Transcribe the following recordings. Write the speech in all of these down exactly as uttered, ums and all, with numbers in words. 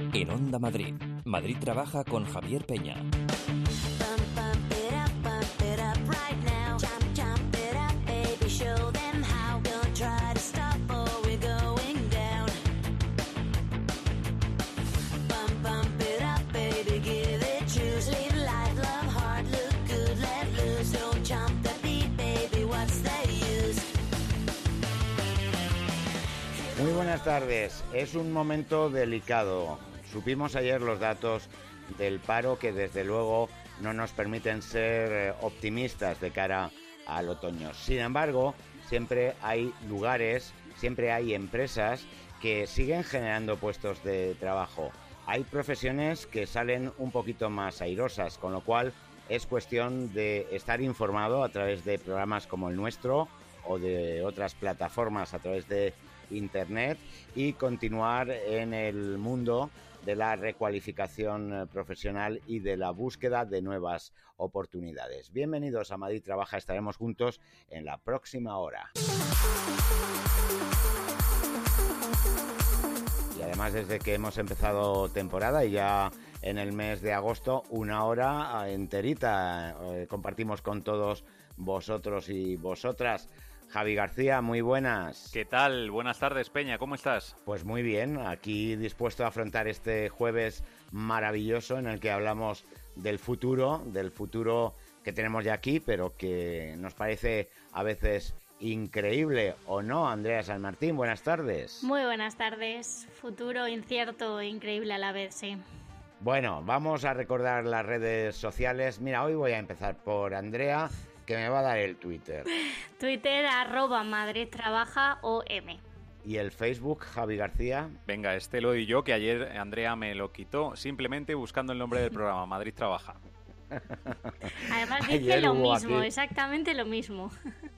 En Onda Madrid, Madrid Trabaja con Javier Peña. Muy buenas tardes. Es un momento delicado. Supimos ayer los datos del paro que desde luego no nos permiten ser optimistas de cara al otoño. Sin embargo, siempre hay lugares, siempre hay empresas que siguen generando puestos de trabajo. Hay profesiones que salen un poquito más airosas, con lo cual es cuestión de estar informado a través de programas como el nuestro o de otras plataformas a través de Internet y continuar en el mundo de la recualificación profesional y de la búsqueda de nuevas oportunidades. Bienvenidos a Madrid Trabaja, estaremos juntos en la próxima hora. Y además, desde que hemos empezado temporada y ya en el mes de agosto, una hora enterita eh, compartimos con todos vosotros y vosotras. Javi García, muy buenas. ¿Qué tal? Buenas tardes, Peña, ¿cómo estás? Pues muy bien, aquí dispuesto a afrontar este jueves maravilloso en el que hablamos del futuro, del futuro que tenemos ya aquí, pero que nos parece a veces increíble, ¿o no? Andrea San Martín, buenas tardes. Muy buenas tardes, futuro incierto e increíble a la vez, sí. Bueno, vamos a recordar las redes sociales. Mira, hoy voy a empezar por Andrea, que me va a dar el Twitter. Twitter, arroba Madrid Trabaja O M. ¿Y el Facebook, Javi García? Venga, este lo doy yo, que ayer Andrea me lo quitó, simplemente buscando el nombre del programa, Madrid Trabaja. Además dice lo mismo, aquí. Exactamente lo mismo.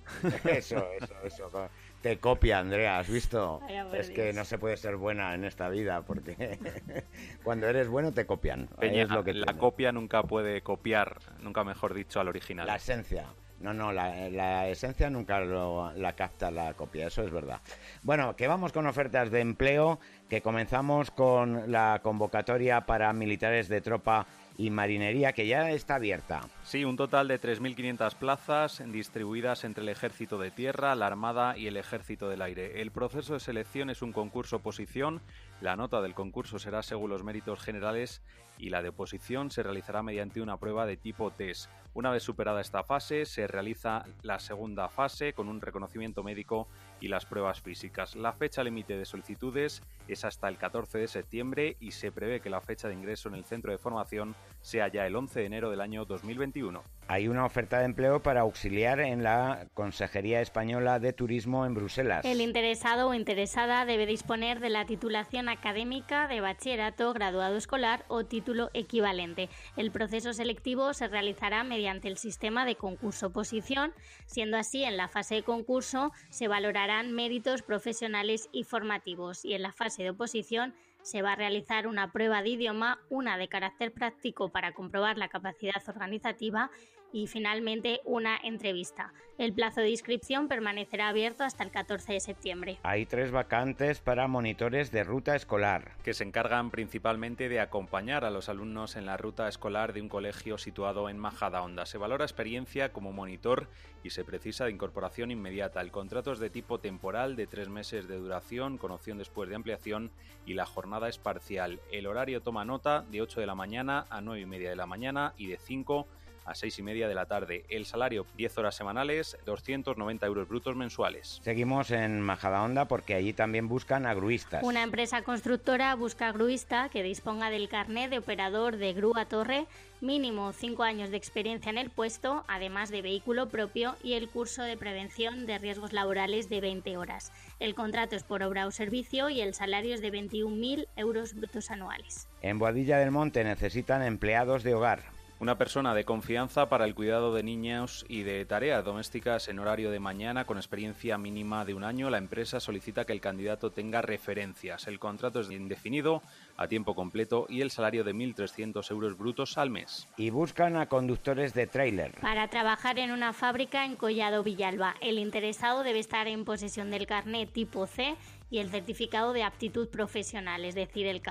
Eso, eso, eso. Te copia, Andrea, ¿has visto? Ay, es que no se puede ser buena en esta vida, porque cuando eres bueno te copian. Peña, es lo que la tiene. Copia nunca puede copiar, nunca mejor dicho, al original. La esencia. No, no, la, la esencia nunca lo, la capta la copia, eso es verdad. Bueno, que vamos con ofertas de empleo, que comenzamos con la convocatoria para militares de tropa y marinería, que ya está abierta. Sí, un total de tres mil quinientas plazas distribuidas entre el Ejército de Tierra, la Armada y el Ejército del Aire. El proceso de selección es un concurso-oposición. La nota del concurso será según los méritos generales y la de oposición se realizará mediante una prueba de tipo test. Una vez superada esta fase, se realiza la segunda fase con un reconocimiento médico y las pruebas físicas. La fecha límite de solicitudes es hasta el catorce de septiembre y se prevé que la fecha de ingreso en el centro de formación sea ya el once de enero del año dos mil veintiuno. Hay una oferta de empleo para auxiliar en la Consejería Española de Turismo en Bruselas. El interesado o interesada debe disponer de la titulación académica de bachillerato, graduado escolar o título equivalente. El proceso selectivo se realizará mediante el sistema de concurso-oposición, siendo así en la fase de concurso se valorarán méritos profesionales y formativos y en la fase de oposición se va a realizar una prueba de idioma, una de carácter práctico para comprobar la capacidad organizativa y finalmente una entrevista. El plazo de inscripción permanecerá abierto hasta el catorce de septiembre. Hay tres vacantes para monitores de ruta escolar, que se encargan principalmente de acompañar a los alumnos en la ruta escolar de un colegio situado en Majadahonda. Se valora experiencia como monitor y se precisa de incorporación inmediata. El contrato es de tipo temporal de tres meses de duración, con opción después de ampliación, y la jornada es parcial. El horario toma nota de ocho de la mañana a nueve y media de la mañana y de cinco a seis y media de la tarde. El salario, diez horas semanales, doscientos noventa euros brutos mensuales. Seguimos en Majadahonda porque allí también buscan a gruistas. Una empresa constructora busca gruista que disponga del carnet de operador de grúa torre, mínimo cinco años de experiencia en el puesto, además de vehículo propio y el curso de prevención de riesgos laborales de veinte horas. El contrato es por obra o servicio y el salario es de veintiún mil euros brutos anuales. En Boadilla del Monte necesitan empleados de hogar. Una persona de confianza para el cuidado de niños y de tareas domésticas en horario de mañana con experiencia mínima de un año. La empresa solicita que el candidato tenga referencias. El contrato es indefinido, a tiempo completo y el salario de mil trescientos euros brutos al mes. Y buscan a conductores de tráiler. Para trabajar en una fábrica en Collado Villalba. El interesado debe estar en posesión del carnet tipo C y el certificado de aptitud profesional, es decir, el C A P.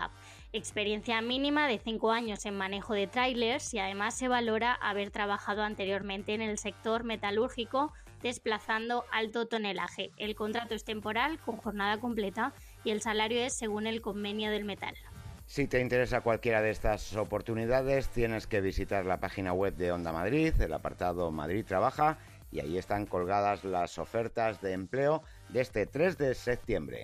experiencia mínima de cinco años en manejo de tráilers y además se valora haber trabajado anteriormente en el sector metalúrgico desplazando alto tonelaje. El contrato es temporal con jornada completa y el salario es según el convenio del metal. Si te interesa cualquiera de estas oportunidades, tienes que visitar la página web de Onda Madrid, el apartado Madrid Trabaja, y ahí están colgadas las ofertas de empleo de este tres de septiembre.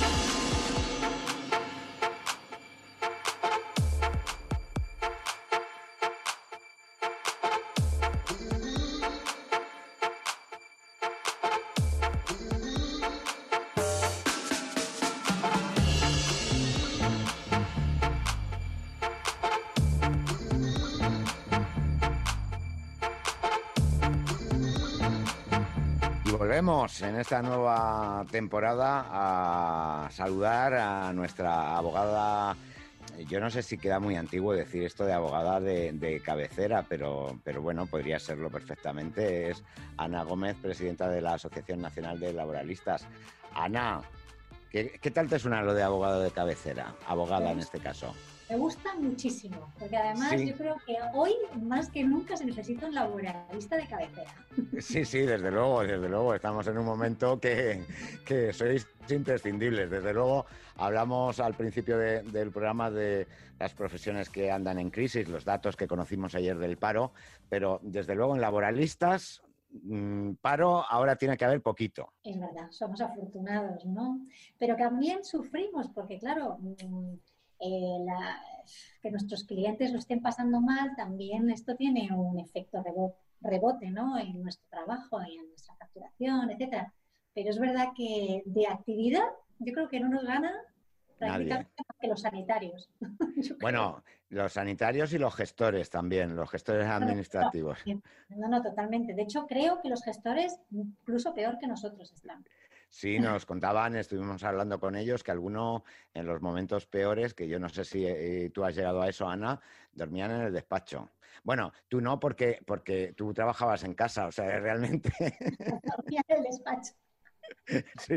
Volvemos en esta nueva temporada a saludar a nuestra abogada. Yo no sé si queda muy antiguo decir esto de abogada de, de cabecera, pero, pero bueno, podría serlo perfectamente. Es Ana Gómez, presidenta de la Asociación Nacional de Laboralistas. Ana, ¿qué, qué tal te suena lo de abogado de cabecera? Abogada en este caso. Me gusta muchísimo, porque además sí. Yo creo que hoy más que nunca se necesita un laboralista de cabecera. Sí, sí, desde luego, desde luego. Estamos en un momento que, que sois imprescindibles. Desde luego, hablamos al principio de, del programa de las profesiones que andan en crisis, los datos que conocimos ayer del paro, pero desde luego en laboralistas, mmm, paro ahora tiene que haber poquito. Es verdad, somos afortunados, ¿no? Pero también sufrimos, porque claro... Mmm, Eh, la, que nuestros clientes lo estén pasando mal, también esto tiene un efecto rebote, rebote, ¿no? En nuestro trabajo y en nuestra facturación, etcétera. Pero es verdad que de actividad yo creo que no nos gana prácticamente más que los sanitarios. Bueno, los sanitarios y los gestores también, los gestores administrativos. No, no, totalmente. De hecho, creo que los gestores incluso peor que nosotros están. Sí, nos contaban, estuvimos hablando con ellos, que algunos en los momentos peores, que yo no sé si eh, tú has llegado a eso, Ana, dormían en el despacho. Bueno, tú no, porque, porque tú trabajabas en casa, o sea, realmente... Dormía en el despacho. Sí,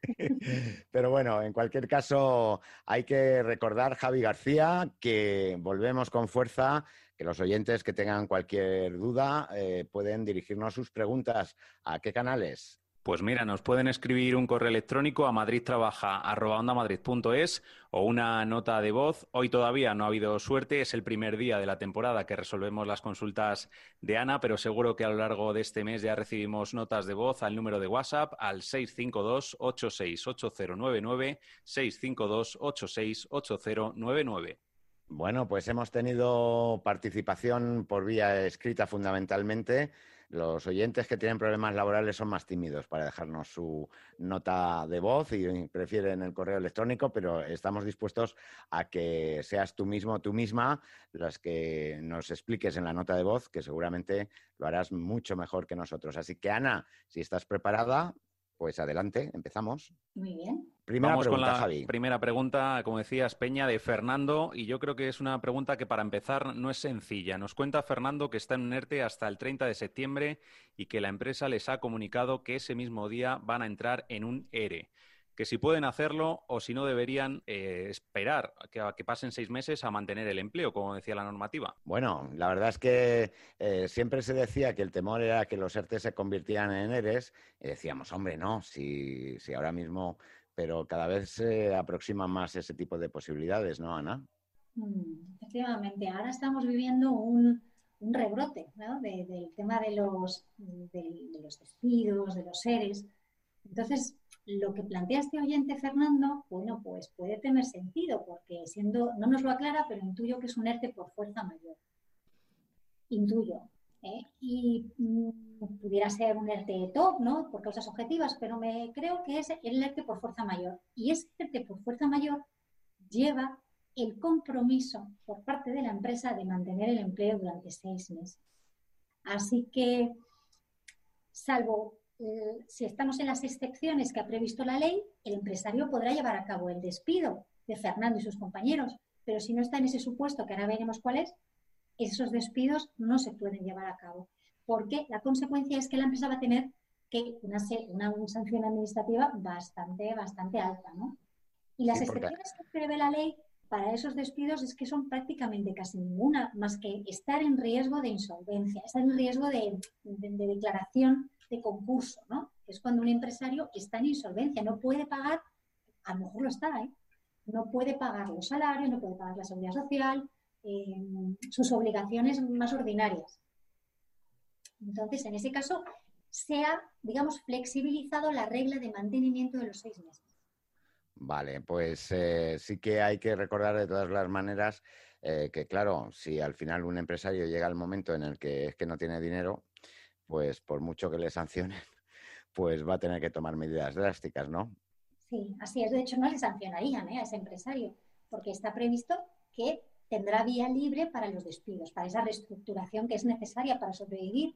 pero bueno, en cualquier caso hay que recordar, Javi García, que volvemos con fuerza, que los oyentes que tengan cualquier duda eh, pueden dirigirnos sus preguntas. ¿A qué canales? Pues mira, nos pueden escribir un correo electrónico a madridtrabaja arroba ondamadrid punto es o una nota de voz. Hoy todavía no ha habido suerte, es el primer día de la temporada que resolvemos las consultas de Ana, pero seguro que a lo largo de este mes ya recibimos notas de voz al número de WhatsApp al seis cinco dos, ocho seis ocho cero nueve nueve, seis cinco dos, ocho seis ocho cero nueve nueve. Bueno, pues hemos tenido participación por vía escrita fundamentalmente. Los oyentes que tienen problemas laborales son más tímidos para dejarnos su nota de voz y prefieren el correo electrónico, pero estamos dispuestos a que seas tú mismo o tú misma las que nos expliques en la nota de voz, que seguramente lo harás mucho mejor que nosotros. Así que, Ana, si estás preparada, pues adelante, empezamos. Muy bien. Primera Vamos pregunta, con la Javi. Primera pregunta, como decías, Peña, de Fernando, y yo creo que es una pregunta que para empezar no es sencilla. Nos cuenta Fernando que está en un ERTE hasta el treinta de septiembre y que la empresa les ha comunicado que ese mismo día van a entrar en un ERE. Que si pueden hacerlo o si no deberían eh, esperar a que, a que pasen seis meses a mantener el empleo, como decía la normativa. Bueno, la verdad es que eh, siempre se decía que el temor era que los ERTE se convirtieran en ERES y decíamos, hombre, no, si, si ahora mismo... Pero cada vez se aproximan más ese tipo de posibilidades, ¿no, Ana? Mm, efectivamente, ahora estamos viviendo un, un rebrote, ¿no? de, del tema de los, de, de los despidos, de los ERES. Entonces, lo que plantea este oyente, Fernando, bueno, pues puede tener sentido, porque siendo, no nos lo aclara, pero intuyo que es un ERTE por fuerza mayor. Intuyo. ¿eh? Y mmm, pudiera ser un ERTE top, ¿no? Por causas objetivas, pero me creo que es el ERTE por fuerza mayor. Y ese ERTE por fuerza mayor lleva el compromiso por parte de la empresa de mantener el empleo durante seis meses. Así que, salvo eh, si estamos en las excepciones que ha previsto la ley, el empresario podrá llevar a cabo el despido de Fernando y sus compañeros, pero si no está en ese supuesto, que ahora veremos cuál es, esos despidos no se pueden llevar a cabo, porque la consecuencia es que la empresa va a tener que una, una, una sanción administrativa bastante, bastante alta, ¿no? Y las sí, excepciones que prevé la ley para esos despidos es que son prácticamente casi ninguna, más que estar en riesgo de insolvencia, estar en riesgo de, de, de declaración de concurso, ¿no? Que es cuando un empresario está en insolvencia, no puede pagar, a lo mejor lo está, ¿eh? No puede pagar los salarios, no puede pagar la seguridad social, eh, sus obligaciones más ordinarias. Entonces, en ese caso, se ha, digamos, flexibilizado la regla de mantenimiento de los seis meses. Vale, pues eh, sí que hay que recordar de todas las maneras eh, que, claro, si al final un empresario llega al momento en el que es que no tiene dinero, pues por mucho que le sancionen, pues va a tener que tomar medidas drásticas, ¿no? Sí, así es. De hecho, no le sancionarían ¿eh? a ese empresario, porque está previsto que tendrá vía libre para los despidos, para esa reestructuración que es necesaria para sobrevivir.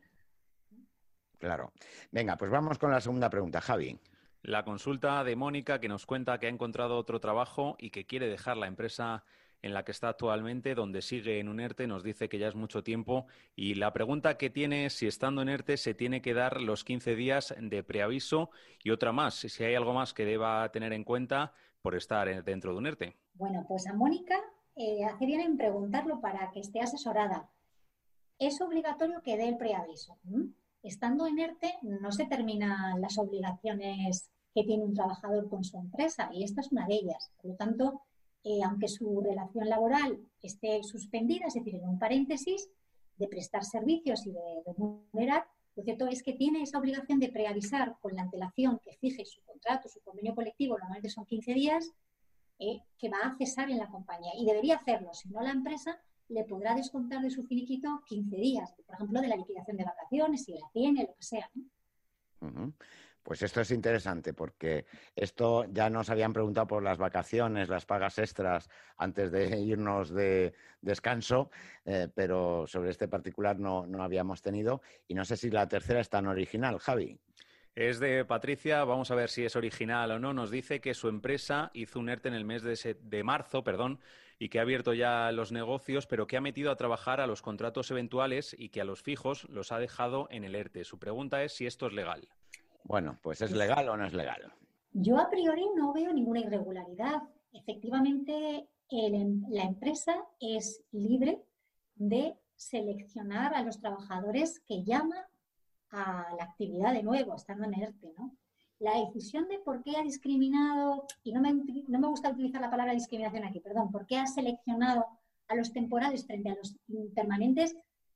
Claro. Venga, pues vamos con la segunda pregunta, Javi. La consulta de Mónica, que nos cuenta que ha encontrado otro trabajo y que quiere dejar la empresa en la que está actualmente, donde sigue en un ERTE, nos dice que ya es mucho tiempo. Y la pregunta que tiene es si estando en ERTE se tiene que dar los quince días de preaviso y otra más, si hay algo más que deba tener en cuenta por estar dentro de un ERTE. Bueno, pues a Mónica eh, hace bien en preguntarlo para que esté asesorada. Es obligatorio que dé el preaviso. ¿Mm? Estando en ERTE no se terminan las obligaciones que tiene un trabajador con su empresa y esta es una de ellas. Por lo tanto, eh, aunque su relación laboral esté suspendida, es decir, en un paréntesis de prestar servicios y de remunerar, lo cierto es que tiene esa obligación de preavisar con la antelación que fije su contrato, su convenio colectivo, normalmente son quince días, eh, que va a cesar en la compañía y debería hacerlo, si no la empresa le podrá descontar de su finiquito quince días, por ejemplo, de la liquidación de vacaciones, si la tiene, lo que sea, ¿no? Uh-huh. Pues esto es interesante porque esto ya nos habían preguntado por las vacaciones, las pagas extras antes de irnos de descanso, eh, pero sobre este particular no, no habíamos tenido y no sé si la tercera es tan original, Javi. Es de Patricia, vamos a ver si es original o no. Nos dice que su empresa hizo un ERTE en el mes de, se- de marzo, perdón, y que ha abierto ya los negocios, pero que ha metido a trabajar a los contratos eventuales y que a los fijos los ha dejado en el ERTE. Su pregunta es si esto es legal. Bueno, pues ¿es legal o no es legal? Yo a priori no veo ninguna irregularidad. Efectivamente, el, la empresa es libre de seleccionar a los trabajadores que llama a la actividad de nuevo, estando en ERTE, ¿no? La decisión de por qué ha discriminado, y no me, no me gusta utilizar la palabra discriminación aquí, perdón, por qué ha seleccionado a los temporales frente a los permanentes,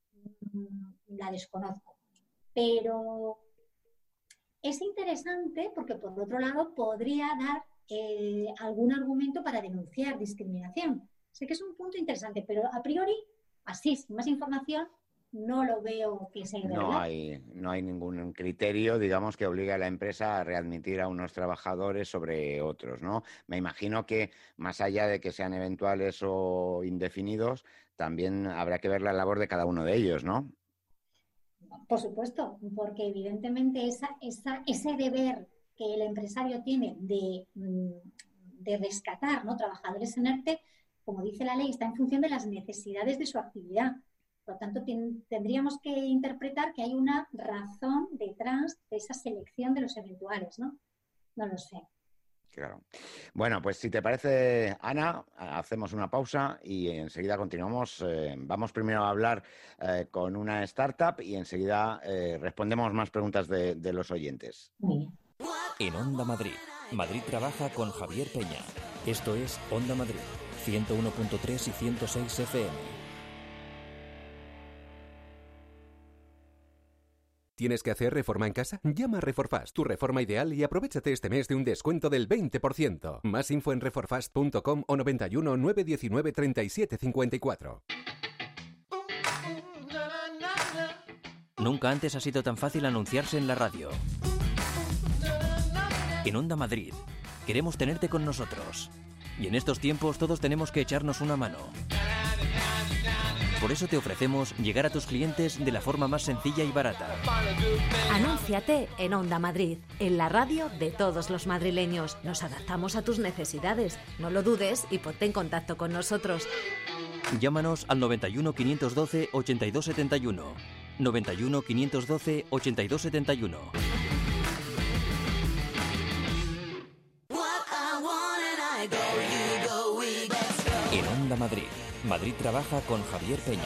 la desconozco. Pero es interesante porque, por otro lado, podría dar eh, algún argumento para denunciar discriminación. Sé que es un punto interesante, pero a priori, así, sin más información, no lo veo que sea verdad. No hay, no hay ningún criterio, digamos, que obligue a la empresa a readmitir a unos trabajadores sobre otros, ¿no? Me imagino que, más allá de que sean eventuales o indefinidos, también habrá que ver la labor de cada uno de ellos, ¿no? Por supuesto, porque evidentemente esa, esa, ese deber que el empresario tiene de, de rescatar, ¿no?, trabajadores en ERTE, como dice la ley, está en función de las necesidades de su actividad. Por lo tanto, ten, tendríamos que interpretar que hay una razón detrás de esa selección de los eventuales, ¿no? No lo sé. Claro. Bueno, pues si te parece, Ana, hacemos una pausa y enseguida continuamos. Eh, vamos primero a hablar eh, con una startup y enseguida eh, respondemos más preguntas de, de los oyentes. Muy bien. En Onda Madrid, Madrid trabaja con Javier Peña. Esto es Onda Madrid, ciento uno punto tres y ciento seis F M. ¿Tienes que hacer reforma en casa? Llama a Reforfast, tu reforma ideal, y aprovéchate este mes de un descuento del veinte por ciento. Más info en reforfast punto com o noventa y uno, nueve diecinueve, treinta y siete cincuenta y cuatro. Nunca antes ha sido tan fácil anunciarse en la radio. En Onda Madrid, queremos tenerte con nosotros. Y en estos tiempos todos tenemos que echarnos una mano. Por eso te ofrecemos llegar a tus clientes de la forma más sencilla y barata. Anúnciate en Onda Madrid, en la radio de todos los madrileños. Nos adaptamos a tus necesidades. No lo dudes y ponte en contacto con nosotros. Llámanos al noventa y uno, quinientos doce, ochenta y dos setenta y uno. noventa y uno, quinientos doce, ochenta y dos setenta y uno. En Onda Madrid, Madrid trabaja con Javier Peña.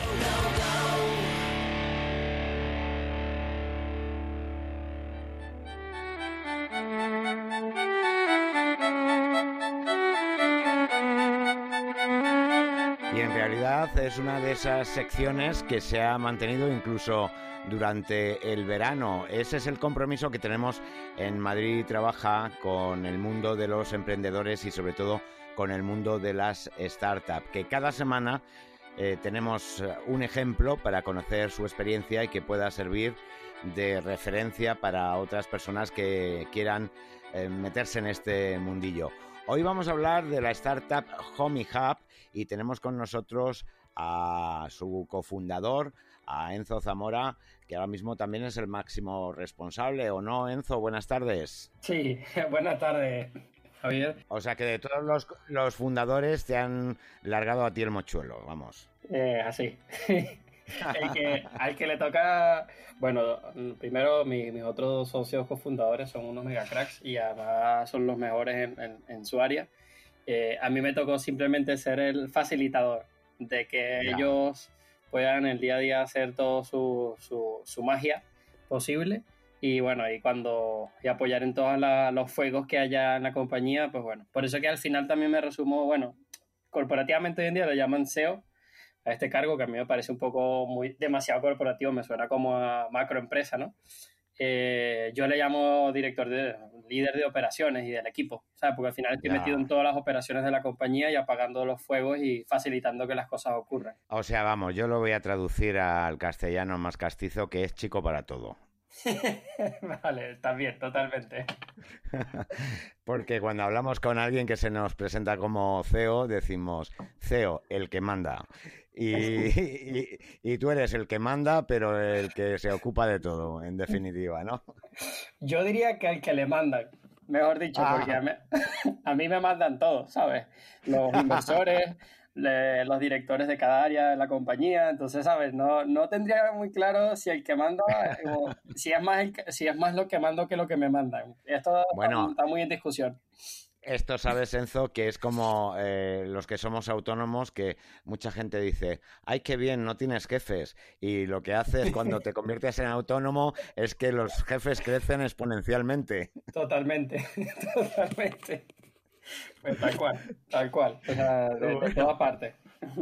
Y en realidad es una de esas secciones que se ha mantenido incluso durante el verano. Ese es el compromiso que tenemos en Madrid Trabaja con el mundo de los emprendedores y sobre todo con el mundo de las startups, que cada semana eh, tenemos un ejemplo para conocer su experiencia y que pueda servir de referencia para otras personas que quieran eh, meterse en este mundillo. Hoy vamos a hablar de la startup HomeyHub y tenemos con nosotros a su cofundador, a Enzo Zamora, que ahora mismo también es el máximo responsable, ¿o no, Enzo? Buenas tardes. Sí, buenas tardes, Javier. O sea que de todos los, los fundadores te han largado a ti el mochuelo, vamos. Eh, así. el que, al que le toca... Bueno, primero mi, mis otros socios cofundadores son unos mega cracks y además son los mejores en, en, en su área. Eh, a mí me tocó simplemente ser el facilitador de que ya. ellos puedan el día a día hacer todo su, su, su magia posible y bueno, y cuando y apoyar en todos la, los fuegos que haya en la compañía, pues bueno, por eso que al final también me resumo, bueno, corporativamente hoy en día lo llaman C E O a este cargo, que a mí me parece un poco muy demasiado corporativo, me suena como a macroempresa, ¿no? Eh, yo le llamo director de líder de operaciones y del equipo, ¿sabes? Porque al final estoy ya. metido en todas las operaciones de la compañía y apagando los fuegos y facilitando que las cosas ocurran. O sea, vamos, yo lo voy a traducir al castellano más castizo, que es chico para todo. Vale, está bien, totalmente. Porque cuando hablamos con alguien que se nos presenta como C E O, decimos C E O, el que manda. Y, y, y tú eres el que manda, pero el que se ocupa de todo, en definitiva, ¿no? Yo diría que el que le mandan, mejor dicho, ah. porque a mí, a mí me mandan todos, ¿sabes? Los inversores, le, los directores de cada área de la compañía, entonces, ¿sabes? No, no tendría muy claro si el que manda, o, si, es más el, si es más lo que mando que lo que me mandan. Esto bueno, está, está muy en discusión. Esto sabes, Enzo, que es como eh, los que somos autónomos, que mucha gente dice, ¡ay, qué bien, no tienes jefes! Y lo que haces cuando te conviertes en autónomo es que los jefes crecen exponencialmente. Totalmente, totalmente. Pues tal cual, tal cual, o sea, de, de todas partes.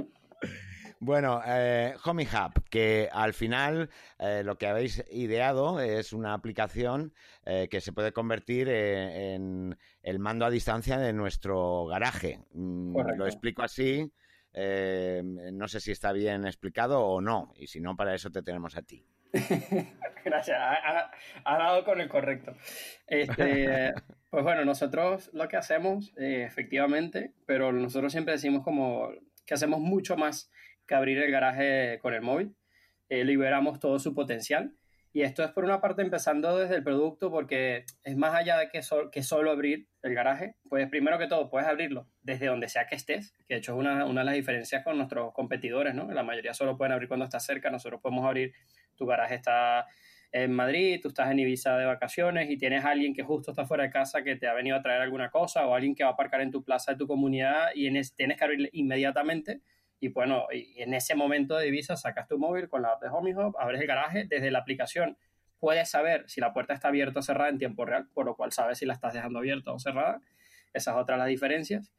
Bueno, eh, HomeyHub, que al final eh, lo que habéis ideado es una aplicación eh, que se puede convertir eh, en el mando a distancia de nuestro garaje. Mm, lo explico así, eh, no sé si está bien explicado o no, y si no, para eso te tenemos a ti. Gracias, ha, ha, ha dado con el correcto. Este, pues bueno, nosotros lo que hacemos, eh, efectivamente, pero nosotros siempre decimos como que hacemos mucho más que abrir el garaje con el móvil, eh, liberamos todo su potencial y esto es por una parte empezando desde el producto porque es más allá de que, so- que solo abrir el garaje, pues primero que todo puedes abrirlo desde donde sea que estés, que de hecho es una, una de las diferencias con nuestros competidores, ¿no? La mayoría solo pueden abrir cuando estás cerca, nosotros podemos abrir, tu garaje está en Madrid, tú estás en Ibiza de vacaciones y tienes a alguien que justo está fuera de casa que te ha venido a traer alguna cosa o alguien que va a aparcar en tu plaza de tu comunidad y en es, tienes que abrir inmediatamente. Y bueno, y en ese momento de Ibiza sacas tu móvil con la app de HomeyHub, abres el garaje, desde la aplicación puedes saber si la puerta está abierta o cerrada en tiempo real, por lo cual sabes si la estás dejando abierta o cerrada. Esas son otras las diferencias.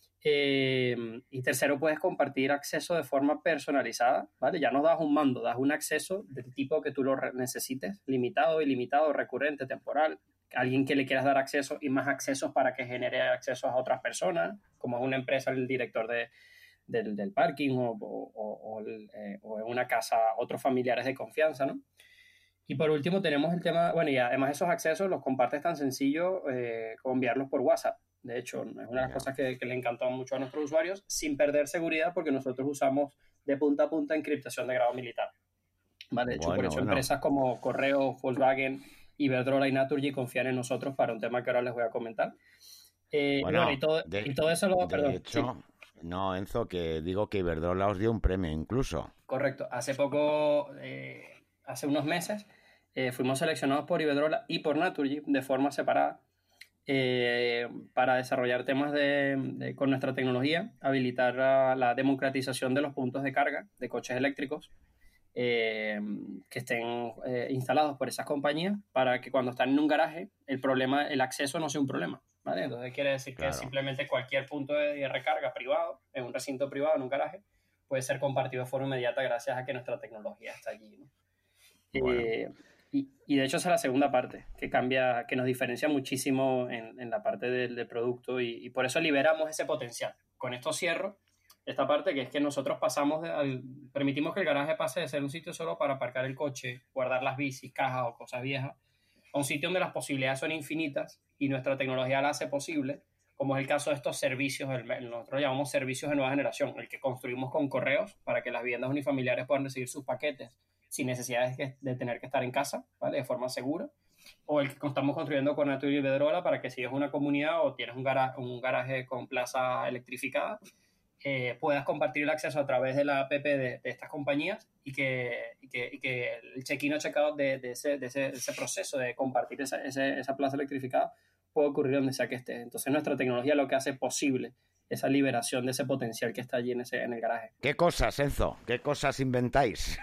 Eh, y tercero, puedes compartir acceso de forma personalizada, ¿vale? Ya no das un mando, das un acceso del tipo que tú lo re- necesites, limitado, ilimitado, recurrente, temporal. Alguien que le quieras dar acceso y más accesos para que genere accesos a otras personas, como es una empresa, el director de Del, del parking o, o, o, o, el, eh, o en una casa otros familiares de confianza, ¿no? Y por último tenemos el tema, bueno, y además esos accesos los compartes tan sencillo eh, como enviarlos por WhatsApp. De hecho, es una de las yeah. cosas que, que le encantó mucho a nuestros usuarios, sin perder seguridad, porque nosotros usamos de punta a punta encriptación de grado militar. ¿Vale? De hecho, bueno, por eso bueno. empresas como Correo, Volkswagen, Iberdrola y Naturgy confían en nosotros para un tema que ahora les voy a comentar. Eh, bueno, bueno, y, todo, de, y todo eso lo... De perdón, hecho, sí. No, Enzo, que digo que Iberdrola os dio un premio incluso. Correcto. Hace poco, eh, hace unos meses, eh, fuimos seleccionados por Iberdrola y por Naturgy de forma separada eh, para desarrollar temas de, de, con nuestra tecnología, habilitar la, la democratización de los puntos de carga de coches eléctricos eh, que estén eh, instalados por esas compañías, para que cuando están en un garaje el problema, el acceso no sea un problema, ¿vale? Entonces quiere decir claro. que simplemente cualquier punto de, de recarga privado, en un recinto privado, en un garaje, puede ser compartido de forma inmediata gracias a que nuestra tecnología está allí, ¿no? Bueno. Eh, y, y de hecho esa es la segunda parte, que cambia, que nos diferencia muchísimo en, en la parte del, del producto, y, y por eso liberamos ese potencial. Con esto cierro esta parte, que es que nosotros pasamos, de, al, permitimos que el garaje pase de ser un sitio solo para aparcar el coche, guardar las bicis, cajas o cosas viejas, a un sitio donde las posibilidades son infinitas y nuestra tecnología la hace posible, como es el caso de estos servicios, el, nosotros llamamos servicios de nueva generación, el que construimos con correos para que las viviendas unifamiliares puedan recibir sus paquetes sin necesidad de, de tener que estar en casa, ¿vale? De forma segura, o el que estamos construyendo con Natur y Iberdrola para que si es una comunidad o tienes un, gara, un garaje con plaza electrificada, eh, puedas compartir el acceso a través de la app de, de estas compañías y que, y que, y que el check-in o check-out de, de, ese, de, ese, de ese proceso de compartir esa, ese, esa plaza electrificada puede ocurrir donde sea que esté. Entonces nuestra tecnología lo que hace posible esa liberación de ese potencial que está allí en, ese, en el garaje. ¿Qué cosas, Enzo? ¿Qué cosas inventáis?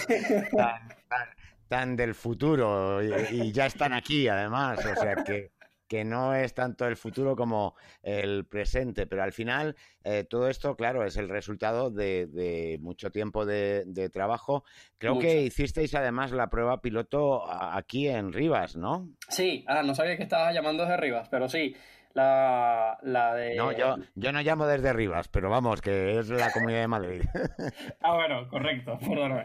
tan, tan, tan del futuro y, y ya están aquí, además. O sea, que, que no es tanto el futuro como el presente. Pero al final, eh, todo esto, claro, es el resultado de, de mucho tiempo de, de trabajo. Creo mucho. Que hicisteis, además, la prueba piloto aquí en Rivas, ¿no? Sí. Ah, no sabía que estabas llamando desde Rivas, pero sí. La, la de... No, yo, yo no llamo desde Rivas, pero vamos, que es la Comunidad de Madrid. Ah, bueno, correcto, perdóname.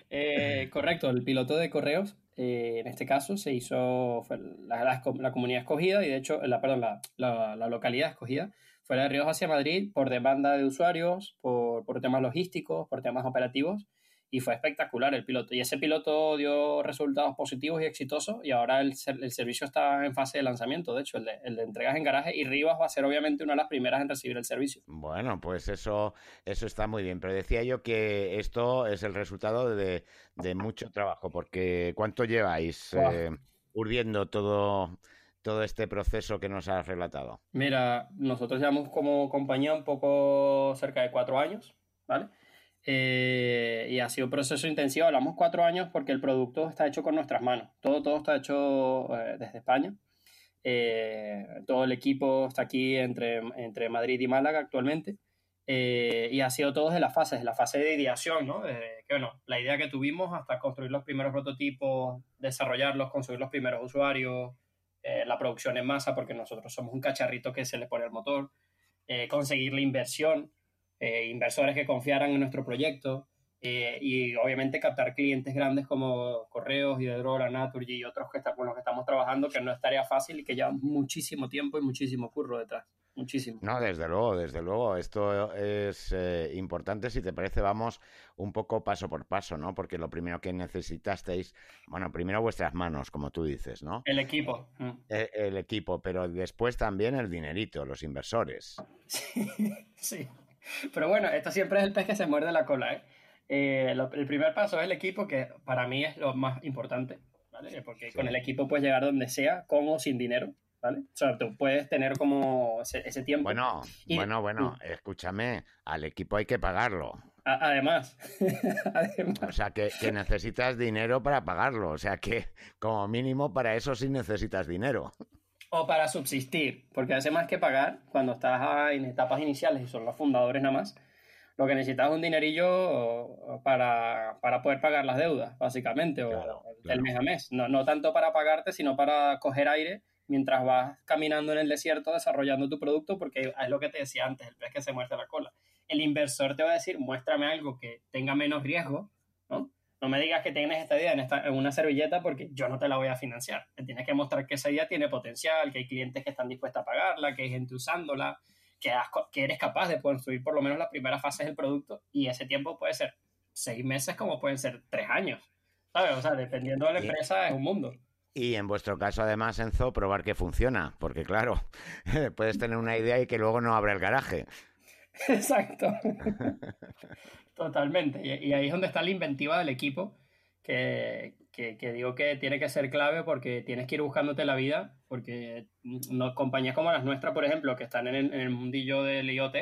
Eh, correcto, el piloto de correos, eh, en este caso, se hizo fue la, la, la comunidad escogida, y de hecho, la, perdón, la, la, la localidad escogida fue la de Ríos hacia Madrid por demanda de usuarios, por, por temas logísticos, por temas operativos, y fue espectacular el piloto. Y ese piloto dio resultados positivos y exitosos, y ahora el, el servicio está en fase de lanzamiento, de hecho, el de, el de entregas en garaje, y Rivas va a ser obviamente una de las primeras en recibir el servicio. Bueno, pues eso, eso está muy bien, pero decía yo que esto es el resultado de, de mucho trabajo, porque ¿cuánto lleváis eh, urdiendo todo, todo este proceso que nos has relatado? Mira, nosotros llevamos como compañía un poco cerca de cuatro años, ¿vale? Eh, y ha sido un proceso intensivo. Hablamos cuatro años porque el producto está hecho con nuestras manos. Todo, todo está hecho eh, desde España. Eh, todo el equipo está aquí entre, entre Madrid y Málaga actualmente. Eh, y ha sido todo desde las fases, de la fase de ideación, ¿no? Desde que, bueno, la idea que tuvimos hasta construir los primeros prototipos, desarrollarlos, construir los primeros usuarios, eh, la producción en masa, porque nosotros somos un cacharrito que se le pone al motor, eh, conseguir la inversión. Eh, inversores que confiaran en nuestro proyecto eh, y obviamente captar clientes grandes como Correos, Iberdrola, Naturgy y otros que está, con los que estamos trabajando, que no es tarea fácil y que llevan muchísimo tiempo y muchísimo curro detrás. Muchísimo. No, desde luego, desde luego. Esto es eh, importante. Si te parece, vamos un poco paso por paso, ¿no? Porque lo primero que necesitasteis, bueno, primero vuestras manos, como tú dices, ¿no? El equipo. Mm. El, el equipo, pero después también el dinerito, los inversores. Sí, sí. Pero bueno, esto siempre es el pez que se muerde la cola, ¿eh? Eh, lo, el primer paso es el equipo, que para mí es lo más importante, ¿vale? Porque sí. Con el equipo puedes llegar donde sea, con o sin dinero, ¿vale? O sea, tú puedes tener como ese, ese tiempo. Bueno, y, bueno, bueno, y, escúchame, al equipo hay que pagarlo. A, además. además. O sea, que, que necesitas dinero para pagarlo. O sea, que como mínimo para eso sí necesitas dinero. O para subsistir, porque hace más que pagar cuando estás en etapas iniciales y son los fundadores nada más. Lo que necesitas es un dinerillo para, para poder pagar las deudas, básicamente, claro, o claro. el mes a mes. No, no tanto para pagarte, sino para coger aire mientras vas caminando en el desierto desarrollando tu producto, porque es lo que te decía antes, el pez que se muerde la cola. El inversor te va a decir, muéstrame algo que tenga menos riesgo, ¿no? No me digas que tienes esta idea en, esta, en una servilleta porque yo no te la voy a financiar. Te tienes que mostrar que esa idea tiene potencial, que hay clientes que están dispuestos a pagarla, que hay gente usándola, que, has, que eres capaz de construir por lo menos las primeras fases del producto, y ese tiempo puede ser seis meses como pueden ser tres años, ¿sabes? O sea, dependiendo de la empresa es un mundo. Y en vuestro caso, además, Enzo, probar que funciona, porque claro, puedes tener una idea y que luego no abra el garaje. Exacto. Totalmente. Y, y ahí es donde está la inventiva del equipo, que, que, que digo que tiene que ser clave porque tienes que ir buscándote la vida, porque no, compañías como las nuestras, por ejemplo, que están en el, en el mundillo del IoT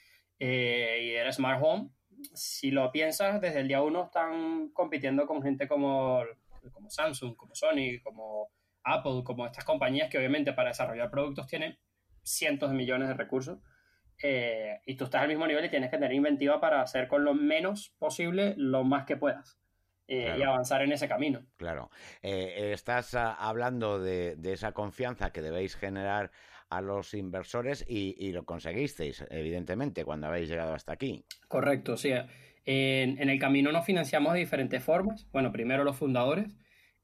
eh, y del Smart Home, si lo piensas, desde el día uno están compitiendo con gente como, como Samsung, como Sony, como Apple, como estas compañías que obviamente para desarrollar productos tienen cientos de millones de recursos. Eh, y tú estás al mismo nivel y tienes que tener inventiva para hacer con lo menos posible lo más que puedas eh, claro. y avanzar en ese camino. Claro. Eh, estás uh, hablando de, de esa confianza que debéis generar a los inversores y, y lo conseguisteis, evidentemente, cuando habéis llegado hasta aquí. Correcto, sí. En, en el camino nos financiamos de diferentes formas. Bueno, primero los fundadores.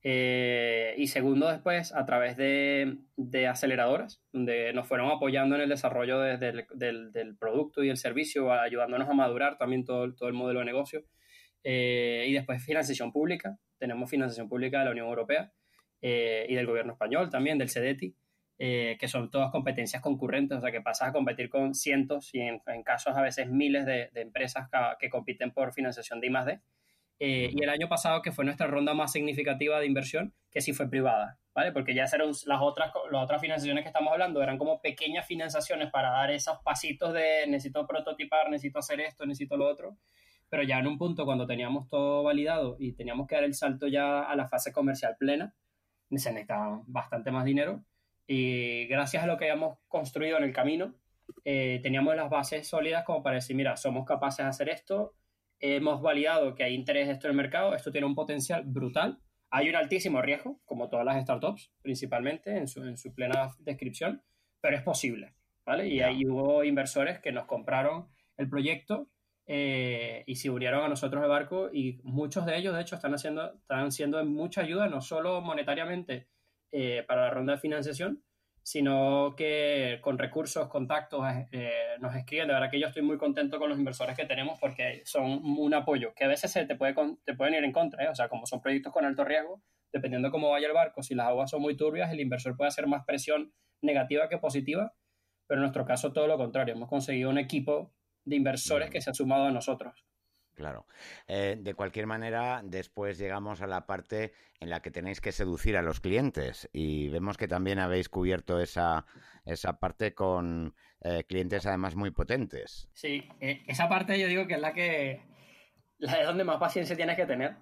Eh, y segundo, después, a través de, de aceleradoras, donde nos fueron apoyando en el desarrollo de, de, del, del producto y el servicio, ayudándonos a madurar también todo, todo el modelo de negocio. Eh, y después financiación pública. Tenemos financiación pública de la Unión Europea eh, y del gobierno español también, del CEDETI, eh, que son todas competencias concurrentes, o sea que pasas a competir con cientos y en, en casos a veces miles de, de empresas que, que compiten por financiación de I más D. Eh, y el año pasado, que fue nuestra ronda más significativa de inversión, que sí fue privada, ¿vale? Porque ya eran las otras, las otras financiaciones que estamos hablando, eran como pequeñas financiaciones para dar esos pasitos de necesito prototipar, necesito hacer esto, necesito lo otro, pero ya en un punto cuando teníamos todo validado y teníamos que dar el salto ya a la fase comercial plena, se necesitaba bastante más dinero y gracias a lo que habíamos construido en el camino, eh, teníamos las bases sólidas como para decir, mira, somos capaces de hacer esto. Hemos validado que hay interés de esto en el mercado, esto tiene un potencial brutal, hay un altísimo riesgo, como todas las startups, principalmente en su, en su plena descripción, pero es posible, ¿vale? Y yeah. ahí hubo inversores que nos compraron el proyecto eh, y se unieron a nosotros al barco y muchos de ellos, de hecho, están, haciendo, están siendo de mucha ayuda, no solo monetariamente eh, para la ronda de financiación, sino que con recursos, contactos, eh, nos escriben. De verdad que yo estoy muy contento con los inversores que tenemos porque son un apoyo que a veces se te, puede, te pueden ir en contra, ¿eh? O sea, como son proyectos con alto riesgo, dependiendo de cómo vaya el barco, si las aguas son muy turbias, el inversor puede hacer más presión negativa que positiva, pero en nuestro caso todo lo contrario, hemos conseguido un equipo de inversores que se ha sumado a nosotros. Claro. Eh, de cualquier manera, después llegamos a la parte en la que tenéis que seducir a los clientes y vemos que también habéis cubierto esa, esa parte con eh, clientes además muy potentes. Sí, eh, esa parte yo digo que es la que la de donde más paciencia tienes que tener,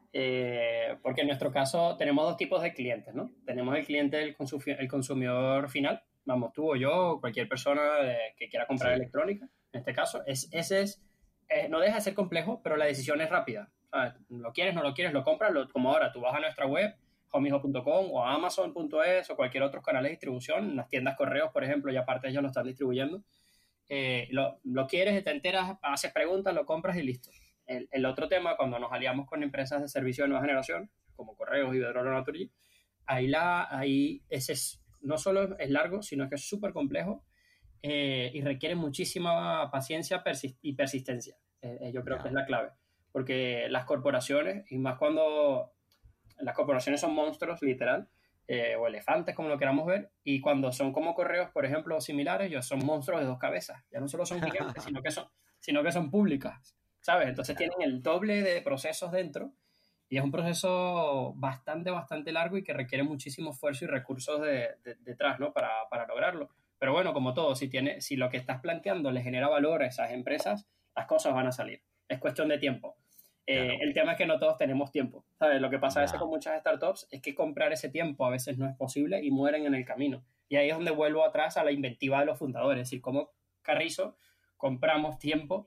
eh, porque en nuestro caso tenemos dos tipos de clientes, ¿no? Tenemos el cliente, el, consum- el consumidor final, vamos, tú o yo, o cualquier persona de, que quiera comprar sí. electrónica, en este caso, es, ese es Eh, no deja de ser complejo, pero la decisión es rápida. ¿Sabes? Lo quieres, no lo quieres, lo compras, lo, como ahora, tú vas a nuestra web, homehijo punto com o a amazon punto es o cualquier otro canal de distribución, las tiendas correos, por ejemplo, ya aparte ellos lo están distribuyendo. Eh, lo, lo quieres, te enteras, haces preguntas, lo compras y listo. El, el otro tema, cuando nos aliamos con empresas de servicio de nueva generación, como Correos y Iberdrola Naturgy, ahí, la, ahí ese es, no solo es largo, sino que es súper complejo. Eh, y requiere muchísima paciencia persi- y persistencia. Eh, yo creo yeah. que es la clave. Porque las corporaciones, y más cuando las corporaciones son monstruos, literal, eh, o elefantes, como lo queramos ver, y cuando son como Correos, por ejemplo, similares, ellos son monstruos de dos cabezas. Ya no solo son gigantes, sino que son, sino que son públicas, ¿sabes? Entonces yeah. tienen el doble de procesos dentro, y es un proceso bastante, bastante largo y que requiere muchísimo esfuerzo y recursos de, de, detrás, ¿no? Para, para lograrlo. Pero bueno, como todo, si, tiene, si lo que estás planteando le genera valor a esas empresas, las cosas van a salir. Es cuestión de tiempo. Eh, claro. El tema es que no todos tenemos tiempo, ¿sabes? Lo que pasa no. a veces con muchas startups es que comprar ese tiempo a veces no es posible y mueren en el camino. Y ahí es donde vuelvo atrás a la inventiva de los fundadores. Es decir, cómo Carrizo compramos tiempo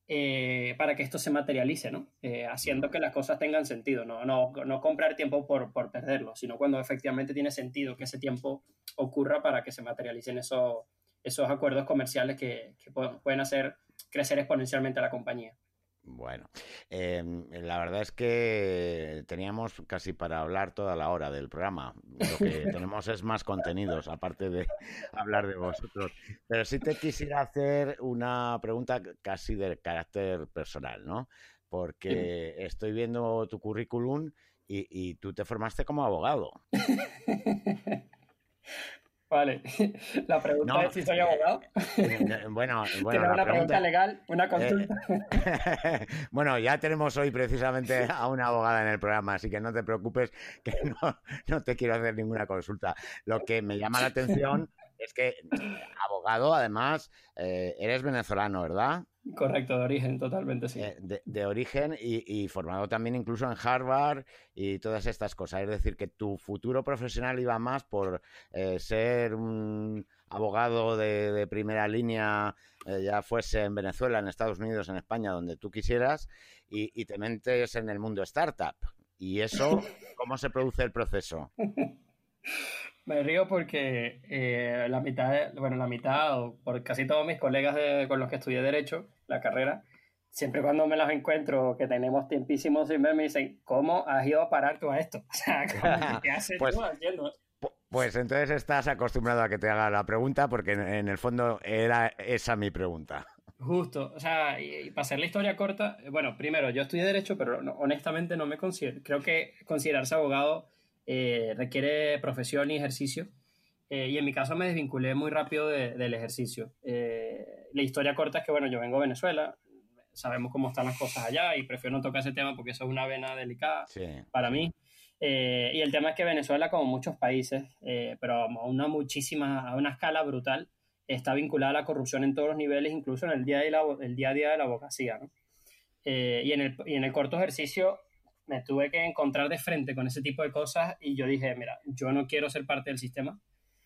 eh, para que esto se materialice, ¿no? Eh, haciendo que las cosas tengan sentido. No, no, no comprar tiempo por, por perderlo, sino cuando efectivamente tiene sentido que ese tiempo ocurra para que se materialicen esos, esos acuerdos comerciales que, que pueden hacer crecer exponencialmente a la compañía. Bueno, eh, la verdad es que teníamos casi para hablar toda la hora del programa. Lo que tenemos es más contenidos, aparte de hablar de vosotros. Pero sí te quisiera hacer una pregunta casi de carácter personal, ¿no? Porque sí. estoy viendo tu currículum y, y tú te formaste como abogado. Vale, la pregunta no, es si soy abogado. Eh, bueno, bueno ¿Tienes una pregunta, pregunta legal, una consulta? Eh, bueno, ya tenemos hoy precisamente a una abogada en el programa, así que no te preocupes, que no, no te quiero hacer ninguna consulta. Lo que me llama la atención es que, abogado, además, eh, eres venezolano, ¿verdad? Correcto, de origen, totalmente, sí. Eh, de, de origen y, y formado también incluso en Harvard y todas estas cosas. Es decir, que tu futuro profesional iba más por eh, ser un abogado de, de primera línea, eh, ya fuese en Venezuela, en Estados Unidos, en España, donde tú quisieras, y, y te metes en el mundo startup. ¿Y eso, cómo se produce el proceso? Me río porque eh, la mitad, bueno, la mitad, o por casi todos mis colegas de, con los que estudié Derecho, la carrera, siempre cuando me los encuentro, que tenemos tiempísimo sin ver, me dicen, ¿cómo has ido a parar tú a esto? O sea, ¿cómo, ¿qué haces pues, tú haciendo? Pues entonces estás acostumbrado a que te haga la pregunta, porque en, en el fondo era esa mi pregunta. Justo, o sea, y, y para hacer la historia corta, bueno, primero, yo estudié Derecho, pero no, honestamente no me considero, creo que considerarse abogado Eh, requiere profesión y ejercicio, eh, y en mi caso me desvinculé muy rápido de, del ejercicio. Eh, la historia corta es que, bueno, yo vengo de Venezuela, sabemos cómo están las cosas allá y prefiero no tocar ese tema porque eso es una vena delicada sí. para mí. Eh, y el tema es que Venezuela, como muchos países, eh, pero a una muchísima, a una escala brutal, está vinculada a la corrupción en todos los niveles, incluso en el día, de la, el día a día de la abogacía, ¿no? Eh, y, en el, y en el corto ejercicio me tuve que encontrar de frente con ese tipo de cosas y yo dije, mira, yo no quiero ser parte del sistema,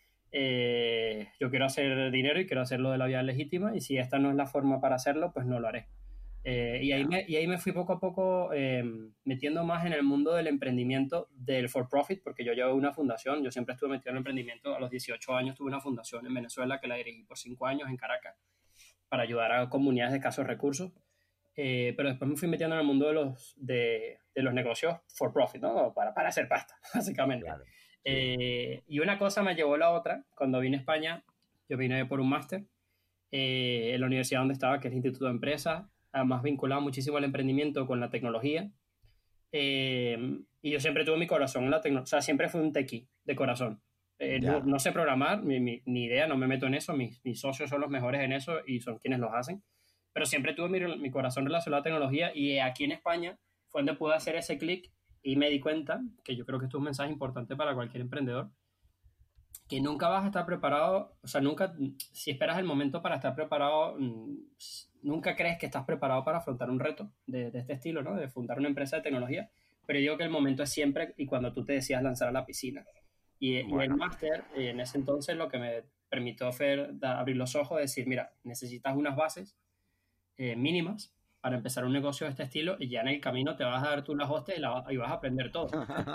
eh, yo quiero hacer dinero y quiero hacerlo de la vía legítima y si esta no es la forma para hacerlo, pues no lo haré. Eh, y, ahí me, y ahí me fui poco a poco eh, metiendo más en el mundo del emprendimiento del for profit, porque yo llevo una fundación, yo siempre estuve metido en el emprendimiento, a los dieciocho años tuve una fundación en Venezuela que la dirigí por cinco años en Caracas para ayudar a comunidades de escasos recursos. Eh, pero después me fui metiendo en el mundo de los, de, de los negocios for profit, ¿no? Para, para hacer pasta, básicamente. Claro, sí. eh, y una cosa me llevó a la otra. Cuando vine a España, yo vine por un máster eh, en la universidad donde estaba, que es el Instituto de Empresas, además vinculado muchísimo al emprendimiento con la tecnología. Eh, y yo siempre tuve mi corazón en la tecnología, o sea, siempre fui un techie de corazón. Eh, no, no sé programar, mi, mi, ni idea, no me meto en eso, mis, mis socios son los mejores en eso y son quienes los hacen. Pero siempre tuve mi, mi corazón relacionado a la tecnología y aquí en España fue donde pude hacer ese clic y me di cuenta, que yo creo que esto es un mensaje importante para cualquier emprendedor, que nunca vas a estar preparado, o sea, nunca, si esperas el momento para estar preparado, nunca crees que estás preparado para afrontar un reto de, de este estilo, ¿no? De fundar una empresa de tecnología, pero yo digo que el momento es siempre y cuando tú te decidas lanzar a la piscina. Y, bueno. y el máster, en ese entonces, lo que me permitió hacer, abrir los ojos, decir, mira, necesitas unas bases Eh, mínimas para empezar un negocio de este estilo y ya en el camino te vas a dar tú las hostias y, la, y vas a aprender todo.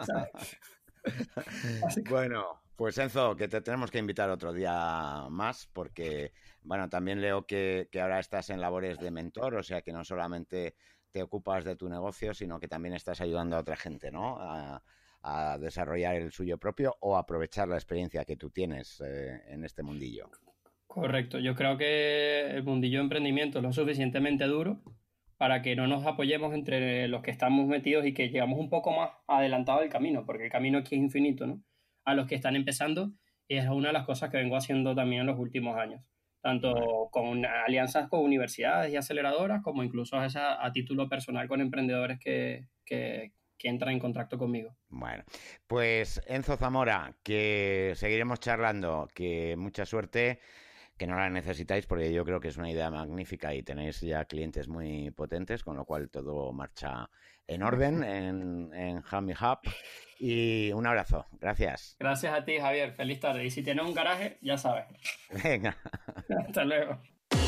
Bueno, pues Enzo, que te tenemos que invitar otro día más porque, bueno, también leo que, que ahora estás en labores de mentor, o sea que no solamente te ocupas de tu negocio, sino que también estás ayudando a otra gente, ¿no? A, a desarrollar el suyo propio o aprovechar la experiencia que tú tienes eh, en este mundillo. Correcto, yo creo que el mundillo de emprendimiento es lo suficientemente duro para que no nos apoyemos entre los que estamos metidos y que llegamos un poco más adelantado del camino, porque el camino aquí es infinito, ¿no? A los que están empezando, y es una de las cosas que vengo haciendo también en los últimos años, tanto bueno. con alianzas con universidades y aceleradoras, como incluso a, esa, a título personal con emprendedores que, que, que entran en contacto conmigo. Bueno, pues Enzo Zamora, que seguiremos charlando, que mucha suerte, que no la necesitáis porque yo creo que es una idea magnífica y tenéis ya clientes muy potentes, con lo cual todo marcha en orden en, en Hami Hub. Y un abrazo, gracias. Gracias a ti, Javier, feliz tarde. Y si tienes un garaje, ya sabes. Venga. Hasta luego.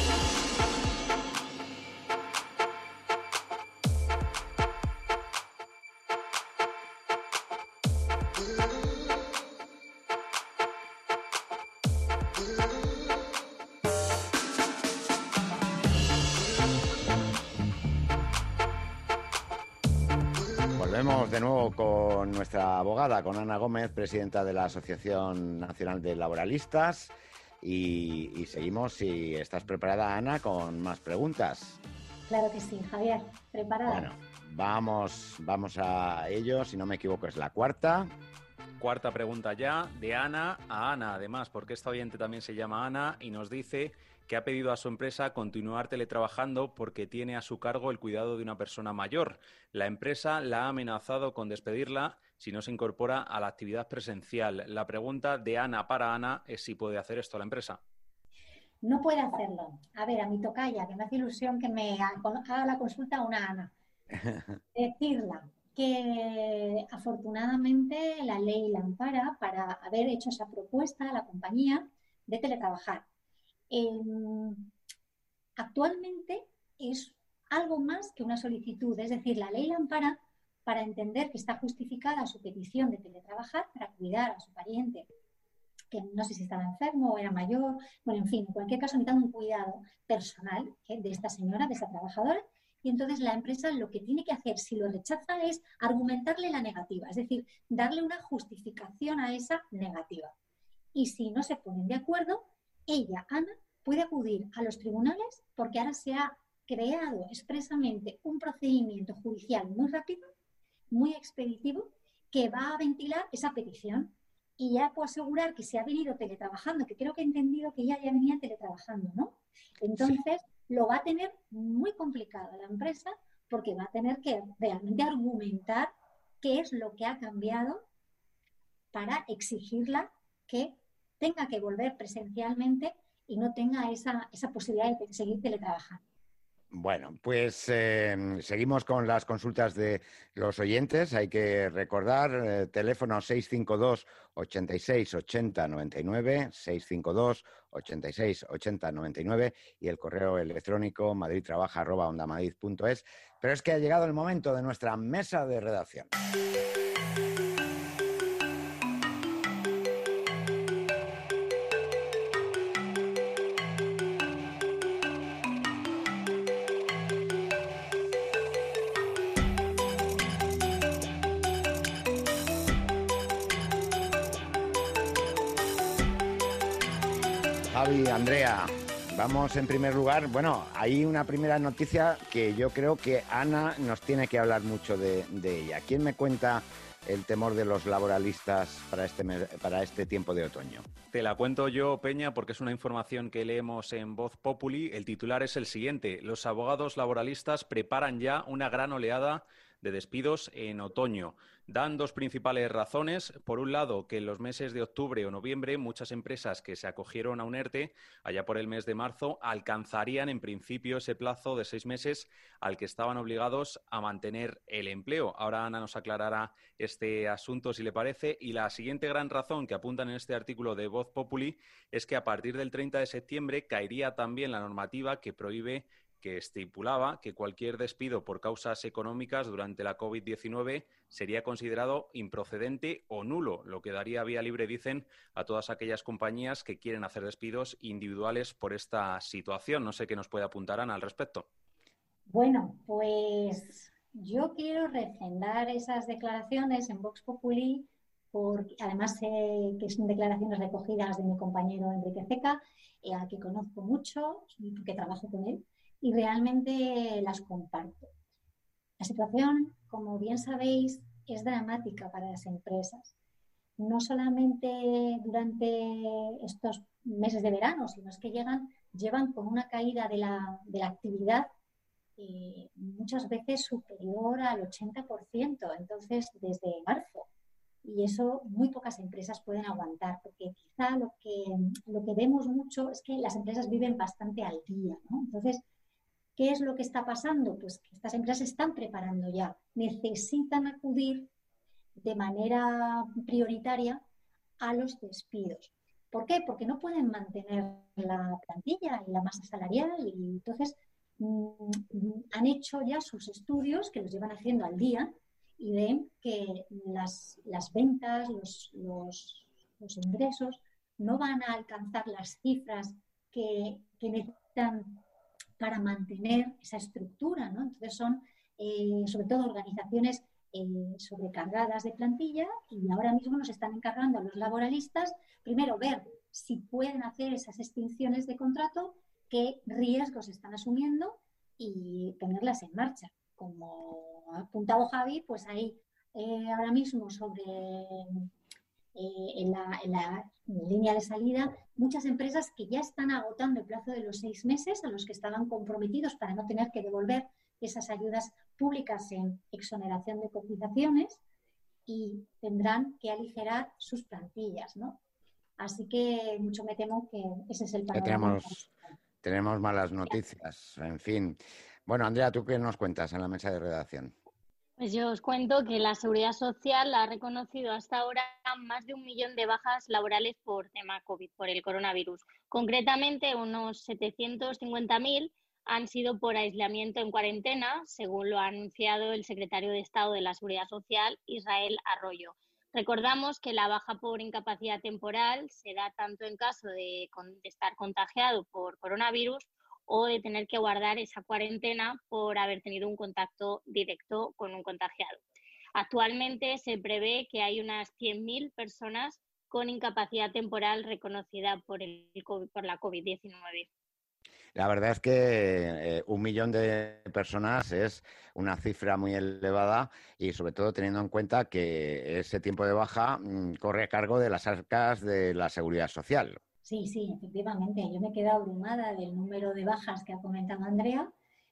Volvemos de nuevo con nuestra abogada, con Ana Gómez, presidenta de la Asociación Nacional de Laboralistas. Y, y seguimos, si estás preparada, Ana, con más preguntas. Claro que sí, Javier, preparada. Bueno, vamos, vamos a ello. Si no me equivoco, es la cuarta. Cuarta pregunta ya, de Ana a Ana, además, porque esta oyente también se llama Ana y nos dice que ha pedido a su empresa continuar teletrabajando porque tiene a su cargo el cuidado de una persona mayor. La empresa la ha amenazado con despedirla si no se incorpora a la actividad presencial. La pregunta de Ana para Ana es si puede hacer esto la empresa. No puede hacerlo. A ver, a mi tocaya, que me hace ilusión que me haga la consulta a una Ana. Decirla que afortunadamente la ley la ampara para haber hecho esa propuesta a la compañía de teletrabajar. Eh, actualmente es algo más que una solicitud, es decir, la ley la ampara para entender que está justificada su petición de teletrabajar para cuidar a su pariente, que no sé si estaba enfermo o era mayor, bueno, en fin, en cualquier caso necesitan un cuidado personal ¿eh? de esta señora, de esta trabajadora, y entonces la empresa lo que tiene que hacer si lo rechaza es argumentarle la negativa, es decir, darle una justificación a esa negativa. Y si no se ponen de acuerdo, ella, Ana, puede acudir a los tribunales porque ahora se ha creado expresamente un procedimiento judicial muy rápido, muy expeditivo, que va a ventilar esa petición. Y ya puedo asegurar que se ha venido teletrabajando, que creo que he entendido que ella ya venía teletrabajando, ¿no? Entonces, sí. Lo va a tener muy complicado la empresa porque va a tener que realmente argumentar qué es lo que ha cambiado para exigirla que tenga que volver presencialmente y no tenga esa, esa posibilidad de seguir teletrabajando. Bueno, pues eh, seguimos con las consultas de los oyentes. Hay que recordar, eh, teléfono seis cinco dos, ochenta y seis, ochenta, noventa y nueve, seis cinco dos, ochenta y seis, ochenta, noventa y nueve y el correo electrónico madridtrabaja arroba ondamadrid punto es. Pero es que ha llegado el momento de nuestra mesa de redacción. Javi, Andrea, vamos en primer lugar. Bueno, hay una primera noticia que yo creo que Ana nos tiene que hablar mucho de, de ella. ¿Quién me cuenta el temor de los laboralistas para este, para este tiempo de otoño? Te la cuento yo, Peña, porque es una información que leemos en Voz Populi. El titular es el siguiente: los abogados laboralistas preparan ya una gran oleada de despidos en otoño. Dan dos principales razones. Por un lado, que en los meses de octubre o noviembre muchas empresas que se acogieron a un ERTE allá por el mes de marzo alcanzarían en principio ese plazo de seis meses al que estaban obligados a mantener el empleo. Ahora Ana nos aclarará este asunto, si le parece. Y la siguiente gran razón que apuntan en este artículo de Voz Populi es que a partir del treinta de septiembre caería también la normativa que prohíbe que estipulaba que cualquier despido por causas económicas durante la COVID diecinueve sería considerado improcedente o nulo, lo que daría vía libre, dicen, a todas aquellas compañías que quieren hacer despidos individuales por esta situación. No sé qué nos puede apuntar Ana al respecto. Bueno, pues yo quiero refrendar esas declaraciones en Vox Populi, porque además sé que son declaraciones recogidas de mi compañero Enrique Ceca, eh, al que conozco mucho, porque trabajo con él, y realmente las comparto. La situación, como bien sabéis, es dramática para las empresas. No solamente durante estos meses de verano, sino es que llegan, llevan con una caída de la, de la actividad eh, muchas veces superior al ochenta por ciento, entonces desde marzo. Y eso muy pocas empresas pueden aguantar, porque quizá lo que, lo que vemos mucho es que las empresas viven bastante al día, ¿no? Entonces, ¿qué es lo que está pasando? Pues que estas empresas se están preparando ya, necesitan acudir de manera prioritaria a los despidos. ¿Por qué? Porque no pueden mantener la plantilla y la masa salarial y entonces mmm, han hecho ya sus estudios que los llevan haciendo al día y ven que las, las ventas, los, los, los ingresos no van a alcanzar las cifras que, que necesitan para mantener esa estructura, ¿no? Entonces son, eh, sobre todo, organizaciones eh, sobrecargadas de plantilla y ahora mismo nos están encargando a los laboralistas, primero, ver si pueden hacer esas extinciones de contrato, qué riesgos están asumiendo y ponerlas en marcha. Como ha apuntado Javi, pues hay eh, ahora mismo sobre eh, en, la, en la línea de salida, muchas empresas que ya están agotando el plazo de los seis meses a los que estaban comprometidos para no tener que devolver esas ayudas públicas en exoneración de cotizaciones y tendrán que aligerar sus plantillas, ¿no? Así que mucho me temo que ese es el panorama. Tenemos, tenemos malas noticias, en fin. Bueno, Andrea, ¿tú qué nos cuentas en la mesa de redacción? Pues yo os cuento que la Seguridad Social ha reconocido hasta ahora más de un millón de bajas laborales por tema COVID, por el coronavirus. Concretamente, unos setecientos cincuenta mil han sido por aislamiento en cuarentena, según lo ha anunciado el secretario de Estado de la Seguridad Social, Israel Arroyo. Recordamos que la baja por incapacidad temporal se da tanto en caso de, de estar contagiado por coronavirus o de tener que guardar esa cuarentena por haber tenido un contacto directo con un contagiado. Actualmente se prevé que hay unas cien mil personas con incapacidad temporal reconocida por, el, por la COVID diecinueve. La verdad es que eh, un millón de personas es una cifra muy elevada y sobre todo teniendo en cuenta que ese tiempo de baja mmm, corre a cargo de las arcas de la Seguridad Social. Sí, sí, efectivamente. Yo me he quedado abrumada del número de bajas que ha comentado Andrea.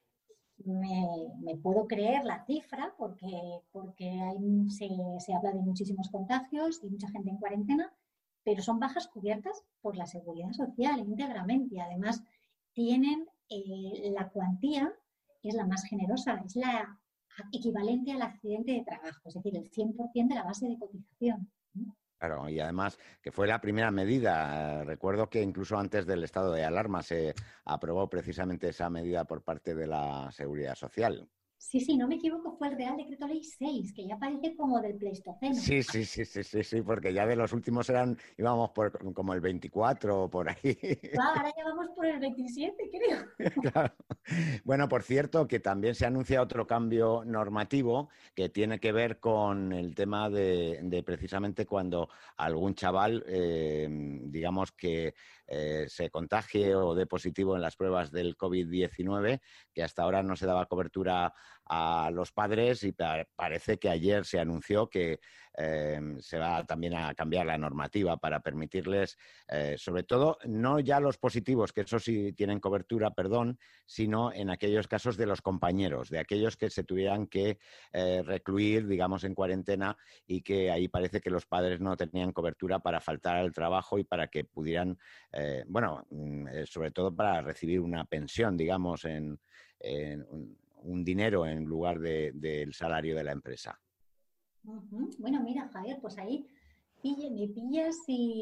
Me, me puedo creer la cifra porque, porque hay, se, se habla de muchísimos contagios y mucha gente en cuarentena, pero son bajas cubiertas por la Seguridad Social íntegramente y además tienen eh, la cuantía, es la más generosa, es la equivalente al accidente de trabajo, es decir, el cien por ciento de la base de cotización. Claro, y además que fue la primera medida. Recuerdo que incluso antes del estado de alarma se aprobó precisamente esa medida por parte de la Seguridad Social. Sí, sí, no me equivoco, fue el Real Decreto Ley seis, que ya parece como del Pleistoceno. Sí, sí, sí, sí, sí, sí, porque ya de los últimos eran, íbamos por como el veinticuatro o por ahí. Claro, ahora ya vamos por el veintisiete, creo. Claro. Bueno, por cierto, que también se anuncia otro cambio normativo que tiene que ver con el tema de, de precisamente cuando algún chaval, eh, digamos que eh, se contagie o dé positivo en las pruebas del COVID diecinueve, que hasta ahora no se daba cobertura a los padres y pa- parece que ayer se anunció que eh, se va también a cambiar la normativa para permitirles, eh, sobre todo, no ya los positivos, que eso sí tienen cobertura, perdón, sino en aquellos casos de los compañeros, de aquellos que se tuvieran que eh, recluir, digamos, en cuarentena y que ahí parece que los padres no tenían cobertura para faltar al trabajo y para que pudieran, eh, bueno, mm, sobre todo para recibir una pensión, digamos, en, en un, un dinero en lugar de, del salario de la empresa. Uh-huh. Bueno, mira, Javier, pues ahí pille, me pillas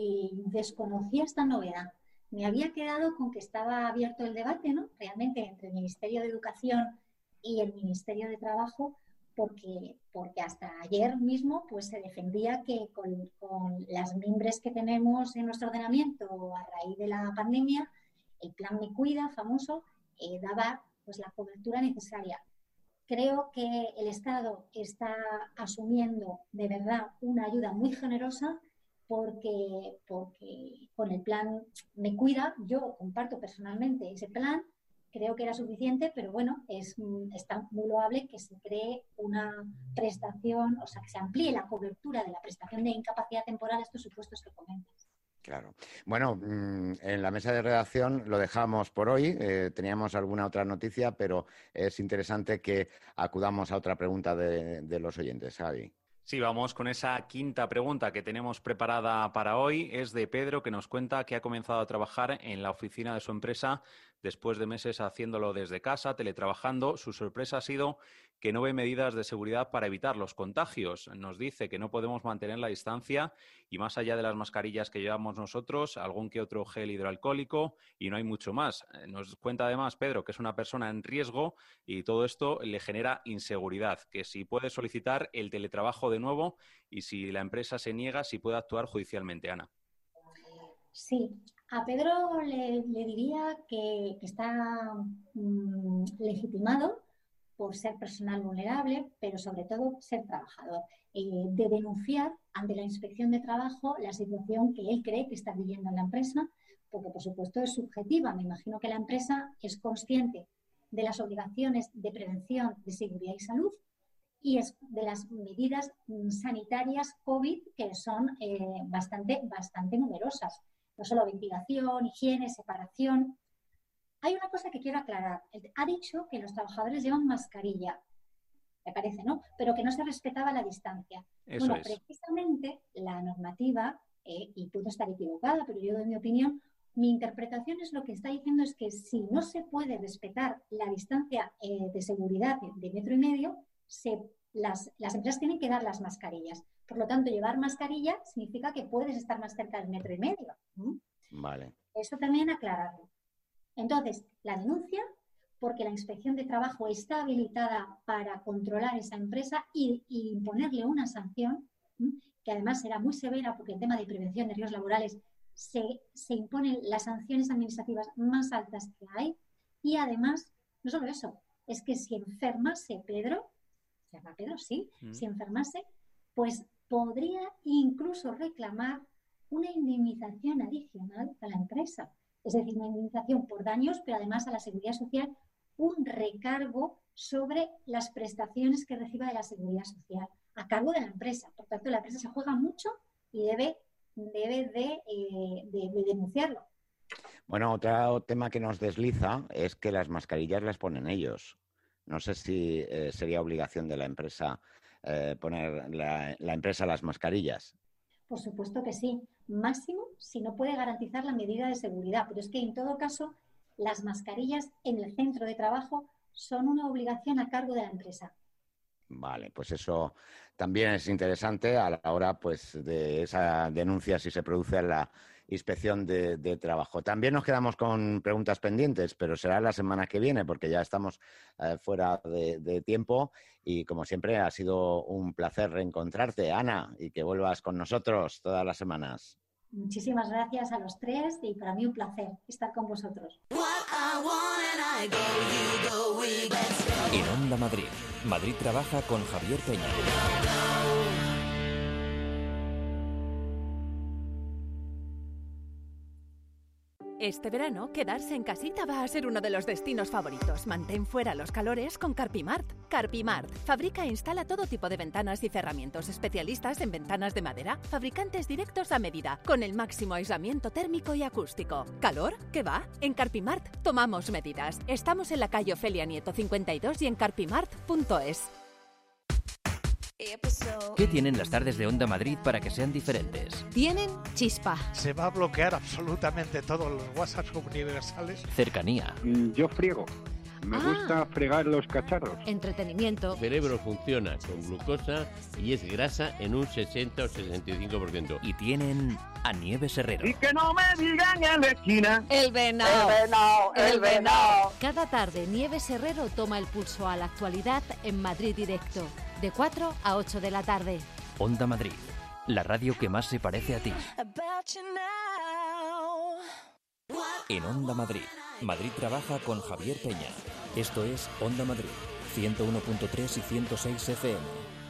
y desconocía esta novedad. Me había quedado con que estaba abierto el debate, ¿no? Realmente entre el Ministerio de Educación y el Ministerio de Trabajo, porque, porque hasta ayer mismo pues se defendía que con, con las mimbres que tenemos en nuestro ordenamiento a raíz de la pandemia, el Plan Me Cuida, famoso, eh, daba pues la cobertura necesaria. Creo que el Estado está asumiendo de verdad una ayuda muy generosa porque, porque con el plan Me Cuida, yo comparto personalmente ese plan, creo que era suficiente, pero bueno, es, está muy loable que se cree una prestación, o sea, que se amplíe la cobertura de la prestación de incapacidad temporal a estos supuestos que comentas. Claro. Bueno, en la mesa de redacción lo dejamos por hoy. Eh, teníamos alguna otra noticia, pero es interesante que acudamos a otra pregunta de, de los oyentes. Javi. Sí, vamos con esa quinta pregunta que tenemos preparada para hoy. Es de Pedro, que nos cuenta que ha comenzado a trabajar en la oficina de su empresa después de meses haciéndolo desde casa, teletrabajando. Su sorpresa ha sido que no ve medidas de seguridad para evitar los contagios. Nos dice que no podemos mantener la distancia y más allá de las mascarillas que llevamos nosotros, algún que otro gel hidroalcohólico y no hay mucho más. Nos cuenta además Pedro que es una persona en riesgo y todo esto le genera inseguridad, que si puede solicitar el teletrabajo de nuevo y si la empresa se niega, si puede actuar judicialmente. Ana. Sí, a Pedro le, le diría que, que está mmm, legitimado por ser personal vulnerable, pero sobre todo ser trabajador, eh, de denunciar ante la Inspección de Trabajo la situación que él cree que está viviendo en la empresa, porque por supuesto es subjetiva. Me imagino que la empresa es consciente de las obligaciones de prevención, de seguridad y salud, y es de las medidas sanitarias COVID que son eh, bastante, bastante numerosas. No solo ventilación, higiene, separación. Hay una cosa que quiero aclarar. Ha dicho que los trabajadores llevan mascarilla, me parece, ¿no? Pero que no se respetaba la distancia. Eso bueno, es. Precisamente la normativa, eh, y puedo estar equivocada, pero yo doy mi opinión, mi interpretación es lo que está diciendo es que si no se puede respetar la distancia eh, de seguridad de, de metro y medio, se, las, las empresas tienen que dar las mascarillas. Por lo tanto, llevar mascarilla significa que puedes estar más cerca del metro y medio. ¿Mm? Vale. Eso también aclararlo. Entonces, la denuncia, porque la Inspección de Trabajo está habilitada para controlar esa empresa y, y imponerle una sanción, ¿m? que además será muy severa porque en tema de prevención de riesgos laborales se, se imponen las sanciones administrativas más altas que hay. Y además, no solo eso, es que si enfermase Pedro, se llama Pedro, sí, mm. si enfermase, pues podría incluso reclamar una indemnización adicional a la empresa. Es decir, una indemnización por daños, pero además a la Seguridad Social un recargo sobre las prestaciones que reciba de la Seguridad Social, a cargo de la empresa. Por tanto, la empresa se juega mucho y debe, debe de, eh, de, de denunciarlo. Bueno, otro tema que nos desliza es que las mascarillas las ponen ellos. No sé si eh, sería obligación de la empresa eh, poner la, la empresa las mascarillas. Por supuesto que sí. Máximo si no puede garantizar la medida de seguridad. Pero es que en todo caso las mascarillas en el centro de trabajo son una obligación a cargo de la empresa. Vale, pues eso también es interesante a la hora pues de esa denuncia si se produce en la Inspección de, de Trabajo. También nos quedamos con preguntas pendientes, pero será la semana que viene porque ya estamos eh, fuera de, de tiempo y como siempre ha sido un placer reencontrarte, Ana, y que vuelvas con nosotros todas las semanas. Muchísimas gracias a los tres y para mí un placer estar con vosotros. En Onda Madrid, Madrid trabaja con Javier Peña. Este verano, quedarse en casita va a ser uno de los destinos favoritos. Mantén fuera los calores con Carpimart. Carpimart fabrica e instala todo tipo de ventanas y cerramientos, especialistas en ventanas de madera, fabricantes directos a medida, con el máximo aislamiento térmico y acústico. ¿Calor? ¿Qué va? En Carpimart tomamos medidas. Estamos en la calle Ofelia Nieto cincuenta y dos y en carpimart punto es. ¿Qué tienen las tardes de Onda Madrid para que sean diferentes? Tienen chispa. Se va a bloquear absolutamente todos los WhatsApp universales. Cercanía. Yo friego. Me ah. gusta fregar los cacharros. Entretenimiento. El cerebro funciona con glucosa y es grasa en un sesenta o sesenta y cinco por ciento. Y tienen a Nieves Herrero. Y que no me digan en la esquina. El venao. El venao, el venao. Cada tarde Nieves Herrero toma el pulso a la actualidad en Madrid Directo. De cuatro a ocho de la tarde. Onda Madrid, la radio que más se parece a ti. En Onda Madrid, Madrid trabaja con Javier Peña. Esto es Onda Madrid, ciento uno punto tres y ciento seis F M.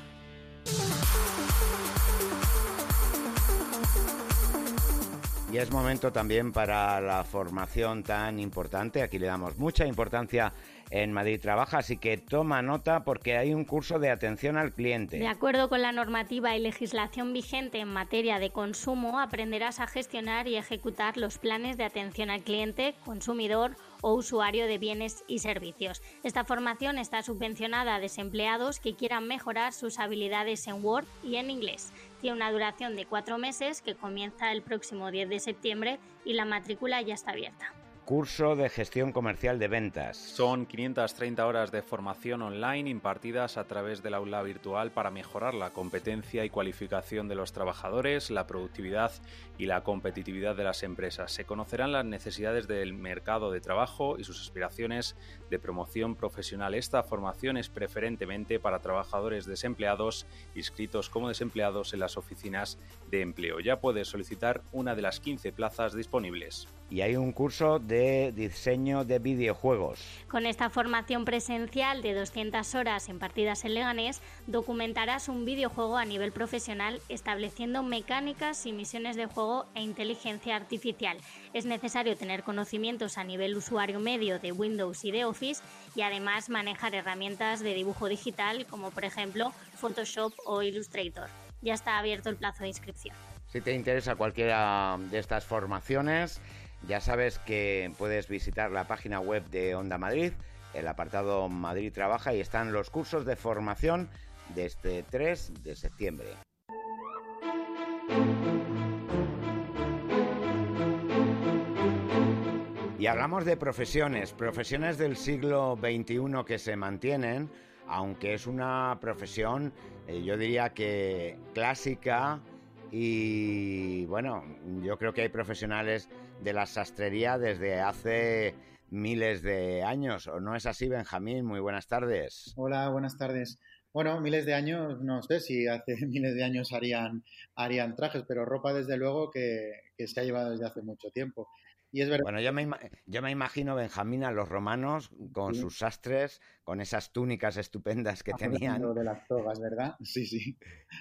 Y es momento también para la formación tan importante. Aquí le damos mucha importancia en Madrid Trabaja, así que toma nota porque hay un curso de atención al cliente. De acuerdo con la normativa y legislación vigente en materia de consumo, aprenderás a gestionar y ejecutar los planes de atención al cliente, consumidor o usuario de bienes y servicios. Esta formación está subvencionada a desempleados que quieran mejorar sus habilidades en Word y en inglés. Tiene una duración de cuatro meses que comienza el próximo diez de septiembre y la matrícula ya está abierta. Curso de gestión comercial de ventas. Son quinientas treinta horas de formación online impartidas a través del aula virtual para mejorar la competencia y cualificación de los trabajadores, la productividad y la competitividad de las empresas. Se conocerán las necesidades del mercado de trabajo y sus aspiraciones de promoción profesional. Esta formación es preferentemente para trabajadores desempleados inscritos como desempleados en las oficinas de empleo. Ya puedes solicitar una de las quince plazas disponibles. Y hay un curso de diseño de videojuegos. Con esta formación presencial de doscientas horas impartidas en Leganés, documentarás un videojuego a nivel profesional estableciendo mecánicas y misiones de juego e inteligencia artificial. Es necesario tener conocimientos a nivel usuario medio de Windows y de Office y además manejar herramientas de dibujo digital como por ejemplo Photoshop o Illustrator. Ya está abierto el plazo de inscripción. Si te interesa cualquiera de estas formaciones, ya sabes que puedes visitar la página web de Onda Madrid, el apartado Madrid Trabaja, y están los cursos de formación desde tres de septiembre. Y hablamos de profesiones, profesiones del siglo veintiuno que se mantienen, aunque es una profesión, eh, yo diría que clásica, y bueno, yo creo que hay profesionales de la sastrería desde hace miles de años, ¿o no es así, Benjamín? Muy buenas tardes. Hola, buenas tardes. Bueno, miles de años, no sé si hace miles de años harían, harían trajes, pero ropa desde luego que, que se ha llevado desde hace mucho tiempo. Y es verdad. Bueno, yo me, yo me imagino, Benjamín, a los romanos con sí. sus sastres, con esas túnicas estupendas que Hablando tenían. de las togas, ¿verdad? Sí, sí.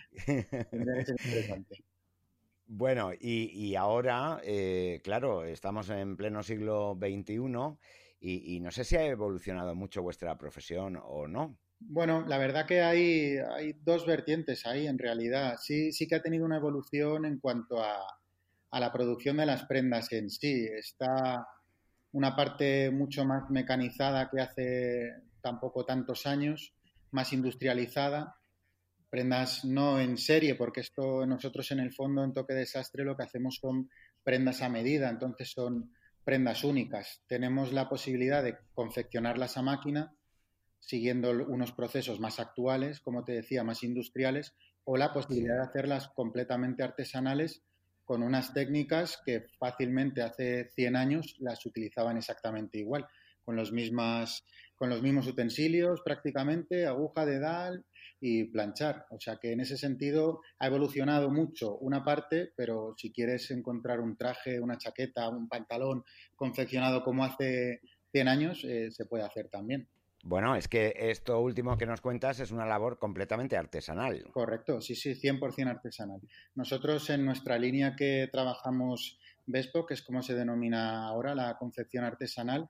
Es interesante. Bueno, y, y ahora, eh, claro, estamos en pleno siglo veintiuno y, y no sé si ha evolucionado mucho vuestra profesión o no. Bueno, la verdad que hay, hay dos vertientes ahí en realidad. Sí, sí que ha tenido una evolución en cuanto a, a la producción de las prendas en sí. Está una parte mucho más mecanizada que hace tampoco tantos años, más industrializada. Prendas no en serie, porque esto nosotros en el fondo en Toque de Sastre lo que hacemos son prendas a medida, entonces son prendas únicas. Tenemos la posibilidad de confeccionarlas a máquina siguiendo unos procesos más actuales, como te decía, más industriales, o la posibilidad de hacerlas completamente artesanales con unas técnicas que fácilmente hace cien años las utilizaban exactamente igual, con los mismas, con los mismos utensilios prácticamente, aguja, dedal y planchar. O sea que en ese sentido ha evolucionado mucho una parte, pero si quieres encontrar un traje, una chaqueta, un pantalón confeccionado como hace cien años, eh, se puede hacer también. Bueno, es que esto último que nos cuentas es una labor completamente artesanal. Correcto, sí, sí, cien por ciento artesanal. Nosotros en nuestra línea que trabajamos Bespo, que es como se denomina ahora la confección artesanal,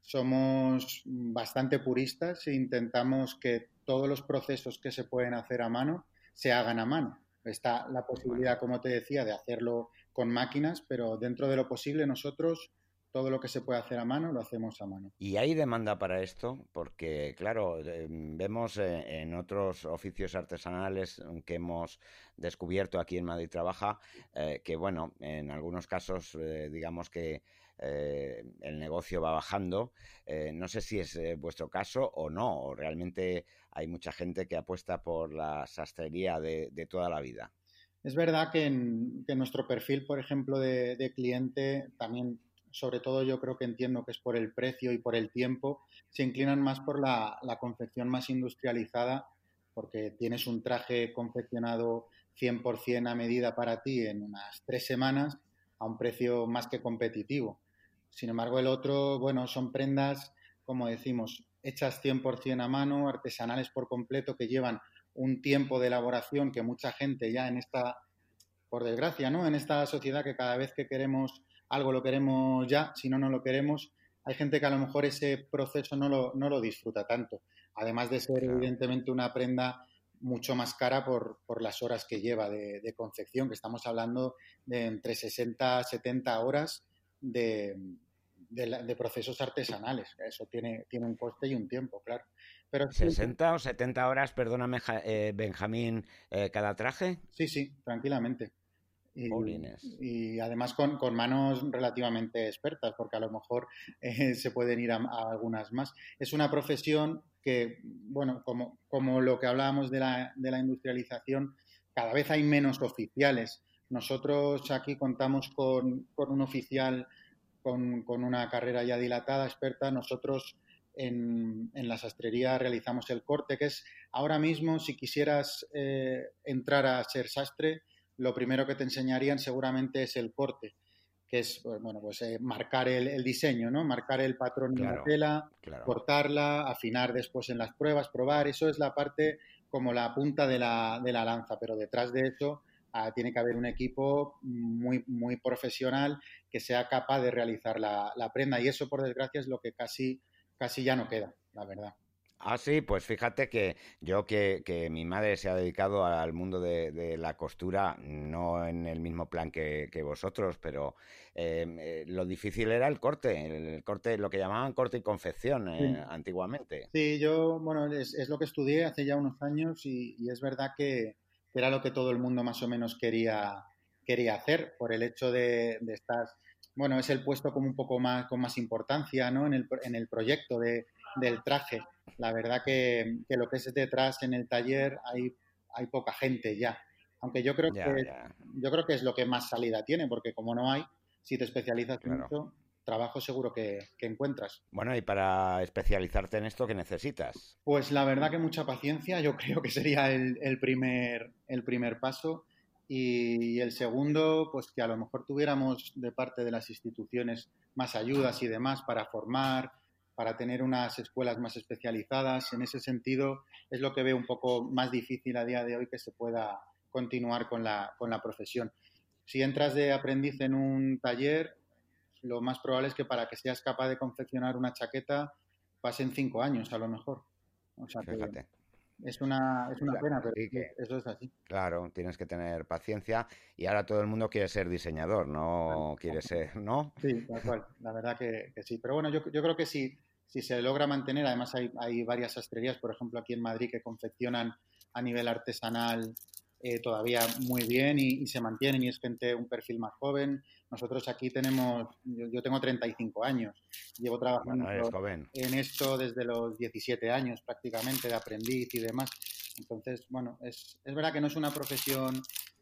somos bastante puristas e intentamos que todos los procesos que se pueden hacer a mano se hagan a mano. Está la posibilidad, como te decía, de hacerlo con máquinas, pero dentro de lo posible nosotros todo lo que se puede hacer a mano lo hacemos a mano. ¿Y hay demanda para esto? Porque, claro, eh, vemos eh, en otros oficios artesanales que hemos descubierto aquí en Madrid Trabaja, eh, que, bueno, en algunos casos, eh, digamos que eh, el negocio va bajando. Eh, no sé si es eh, vuestro caso o no, o realmente hay mucha gente que apuesta por la sastrería de, de toda la vida. Es verdad que en, que en nuestro perfil, por ejemplo, de, de cliente también... Sobre todo yo creo que entiendo que es por el precio y por el tiempo, se inclinan más por la, la confección más industrializada, porque tienes un traje confeccionado cien por ciento a medida para ti en unas tres semanas a un precio más que competitivo. Sin embargo, el otro, bueno, son prendas, como decimos, hechas cien por ciento a mano, artesanales por completo, que llevan un tiempo de elaboración que mucha gente ya en esta, por desgracia, ¿no? En esta sociedad que cada vez que queremos algo lo queremos ya, si no, no lo queremos. Hay gente que a lo mejor ese proceso no lo, no lo disfruta tanto, además de ser claro. evidentemente una prenda mucho más cara por, por las horas que lleva de, de confección, que estamos hablando de entre sesenta a setenta horas de, de, de procesos artesanales. Eso tiene, tiene un coste y un tiempo, claro. Pero ¿sesenta sí, o setenta horas, perdóname, eh, Benjamín, eh, cada traje? Sí, sí, tranquilamente. Y, y además con, con manos relativamente expertas, porque a lo mejor eh, se pueden ir a, a algunas más. Es una profesión que, bueno, como, como lo que hablábamos de la, de la industrialización, cada vez hay menos oficiales. Nosotros aquí contamos con, con un oficial con, con una carrera ya dilatada, experta. Nosotros en, en la sastrería realizamos el corte, que es ahora mismo, si quisieras eh, entrar a ser sastre, lo primero que te enseñarían seguramente es el corte, que es, bueno, pues eh, marcar el, el diseño, ¿no? Marcar el patrón en Claro, la tela, claro. cortarla, afinar después en las pruebas, probar. Eso es la parte como la punta de la, de la lanza, pero detrás de eso ah, tiene que haber un equipo muy, muy profesional que sea capaz de realizar la, la prenda, y eso, por desgracia, es lo que casi, casi ya no queda, la verdad. Ah, sí, pues fíjate que yo que, que mi madre se ha dedicado al mundo de, de la costura, no en el mismo plan que, que vosotros, pero eh, eh, lo difícil era el corte, el corte, lo que llamaban corte y confección eh, Sí. antiguamente. Sí, yo, bueno, es, es lo que estudié hace ya unos años y, y es verdad que era lo que todo el mundo más o menos quería, quería hacer por el hecho de, de estar, bueno, es el puesto como un poco más, con más importancia, ¿no? En el, en el proyecto de, del traje. La verdad que, que lo que es detrás en el taller hay, hay poca gente ya. Aunque yo creo, Ya, que, ya. yo creo que es lo que más salida tiene, porque como no hay, si te especializas en Claro. eso, trabajo seguro que, que encuentras. Bueno, y para especializarte en esto, ¿qué necesitas? Pues la verdad que mucha paciencia, yo creo que sería el, el primer, el primer paso. Y el segundo, pues que a lo mejor tuviéramos de parte de las instituciones más ayudas y demás para formar, para tener unas escuelas más especializadas. En ese sentido, es lo que veo un poco más difícil a día de hoy que se pueda continuar con la, con la profesión. Si entras de aprendiz en un taller, lo más probable es que para que seas capaz de confeccionar una chaqueta pasen cinco años a lo mejor. O sea que Fíjate. es una, es una Claro, pena, pero sí que- eso es así. Claro, tienes que tener paciencia y ahora todo el mundo quiere ser diseñador, no quiere ser, ¿no? Sí, tal cual. La verdad que, que sí. Pero bueno, yo, yo creo que sí, si se logra mantener, además hay, hay varias sastrerías, por ejemplo, aquí en Madrid, que confeccionan a nivel artesanal eh, todavía muy bien y, y se mantienen, y es gente, un perfil más joven. Nosotros aquí tenemos, yo, yo tengo treinta y cinco años, llevo trabajando Bueno, eres joven. en esto desde los diecisiete años prácticamente, de aprendiz y demás. Entonces, bueno, es, es verdad que no es una profesión,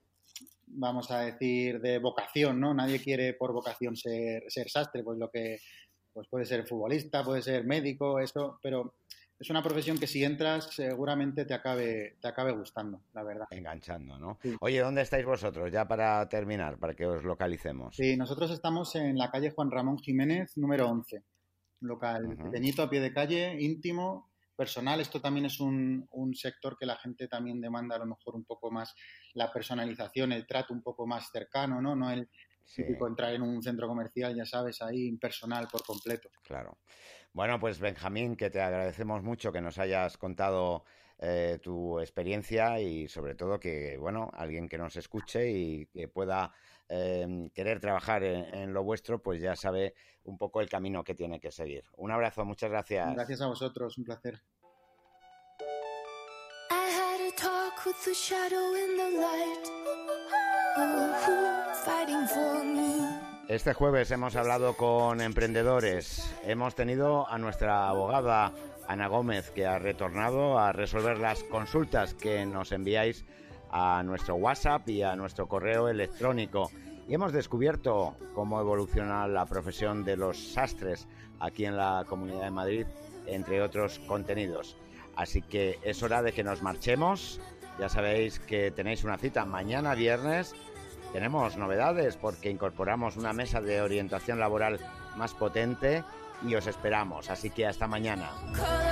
vamos a decir, de vocación, ¿no? Nadie quiere por vocación ser, ser sastre, pues lo que pues puede ser futbolista, puede ser médico, eso, pero es una profesión que si entras seguramente te acabe, te acabe gustando, la verdad. Enganchando, ¿no? Sí. Oye, ¿dónde estáis vosotros? Ya para terminar, para que os localicemos. Sí, nosotros estamos en la calle Juan Ramón Jiménez, número once. Un local Ujú. pequeñito, a pie de calle, íntimo, personal. Esto también es un, un sector que la gente también demanda a lo mejor un poco más la personalización, el trato un poco más cercano, ¿no? No el Sí. típico entrar en un centro comercial, ya sabes, ahí impersonal por completo. Claro. Bueno, pues Benjamín, que te agradecemos mucho que nos hayas contado eh, tu experiencia y sobre todo que, bueno, alguien que nos escuche y que pueda eh, querer trabajar en, en lo vuestro, pues ya sabe un poco el camino que tiene que seguir. Un abrazo, muchas gracias. Gracias a vosotros, un placer. I had a talk with the shadow in the light. Oh, fighting for me. Este jueves hemos hablado con emprendedores. Hemos tenido a nuestra abogada Ana Gómez, que ha retornado a resolver las consultas que nos enviáis a nuestro WhatsApp y a nuestro correo electrónico. Y hemos descubierto cómo evoluciona la profesión de los sastres aquí en la Comunidad de Madrid, entre otros contenidos. Así que es hora de que nos marchemos. Ya sabéis que tenéis una cita mañana viernes. Tenemos novedades porque incorporamos una mesa de orientación laboral más potente y os esperamos. Así que hasta mañana.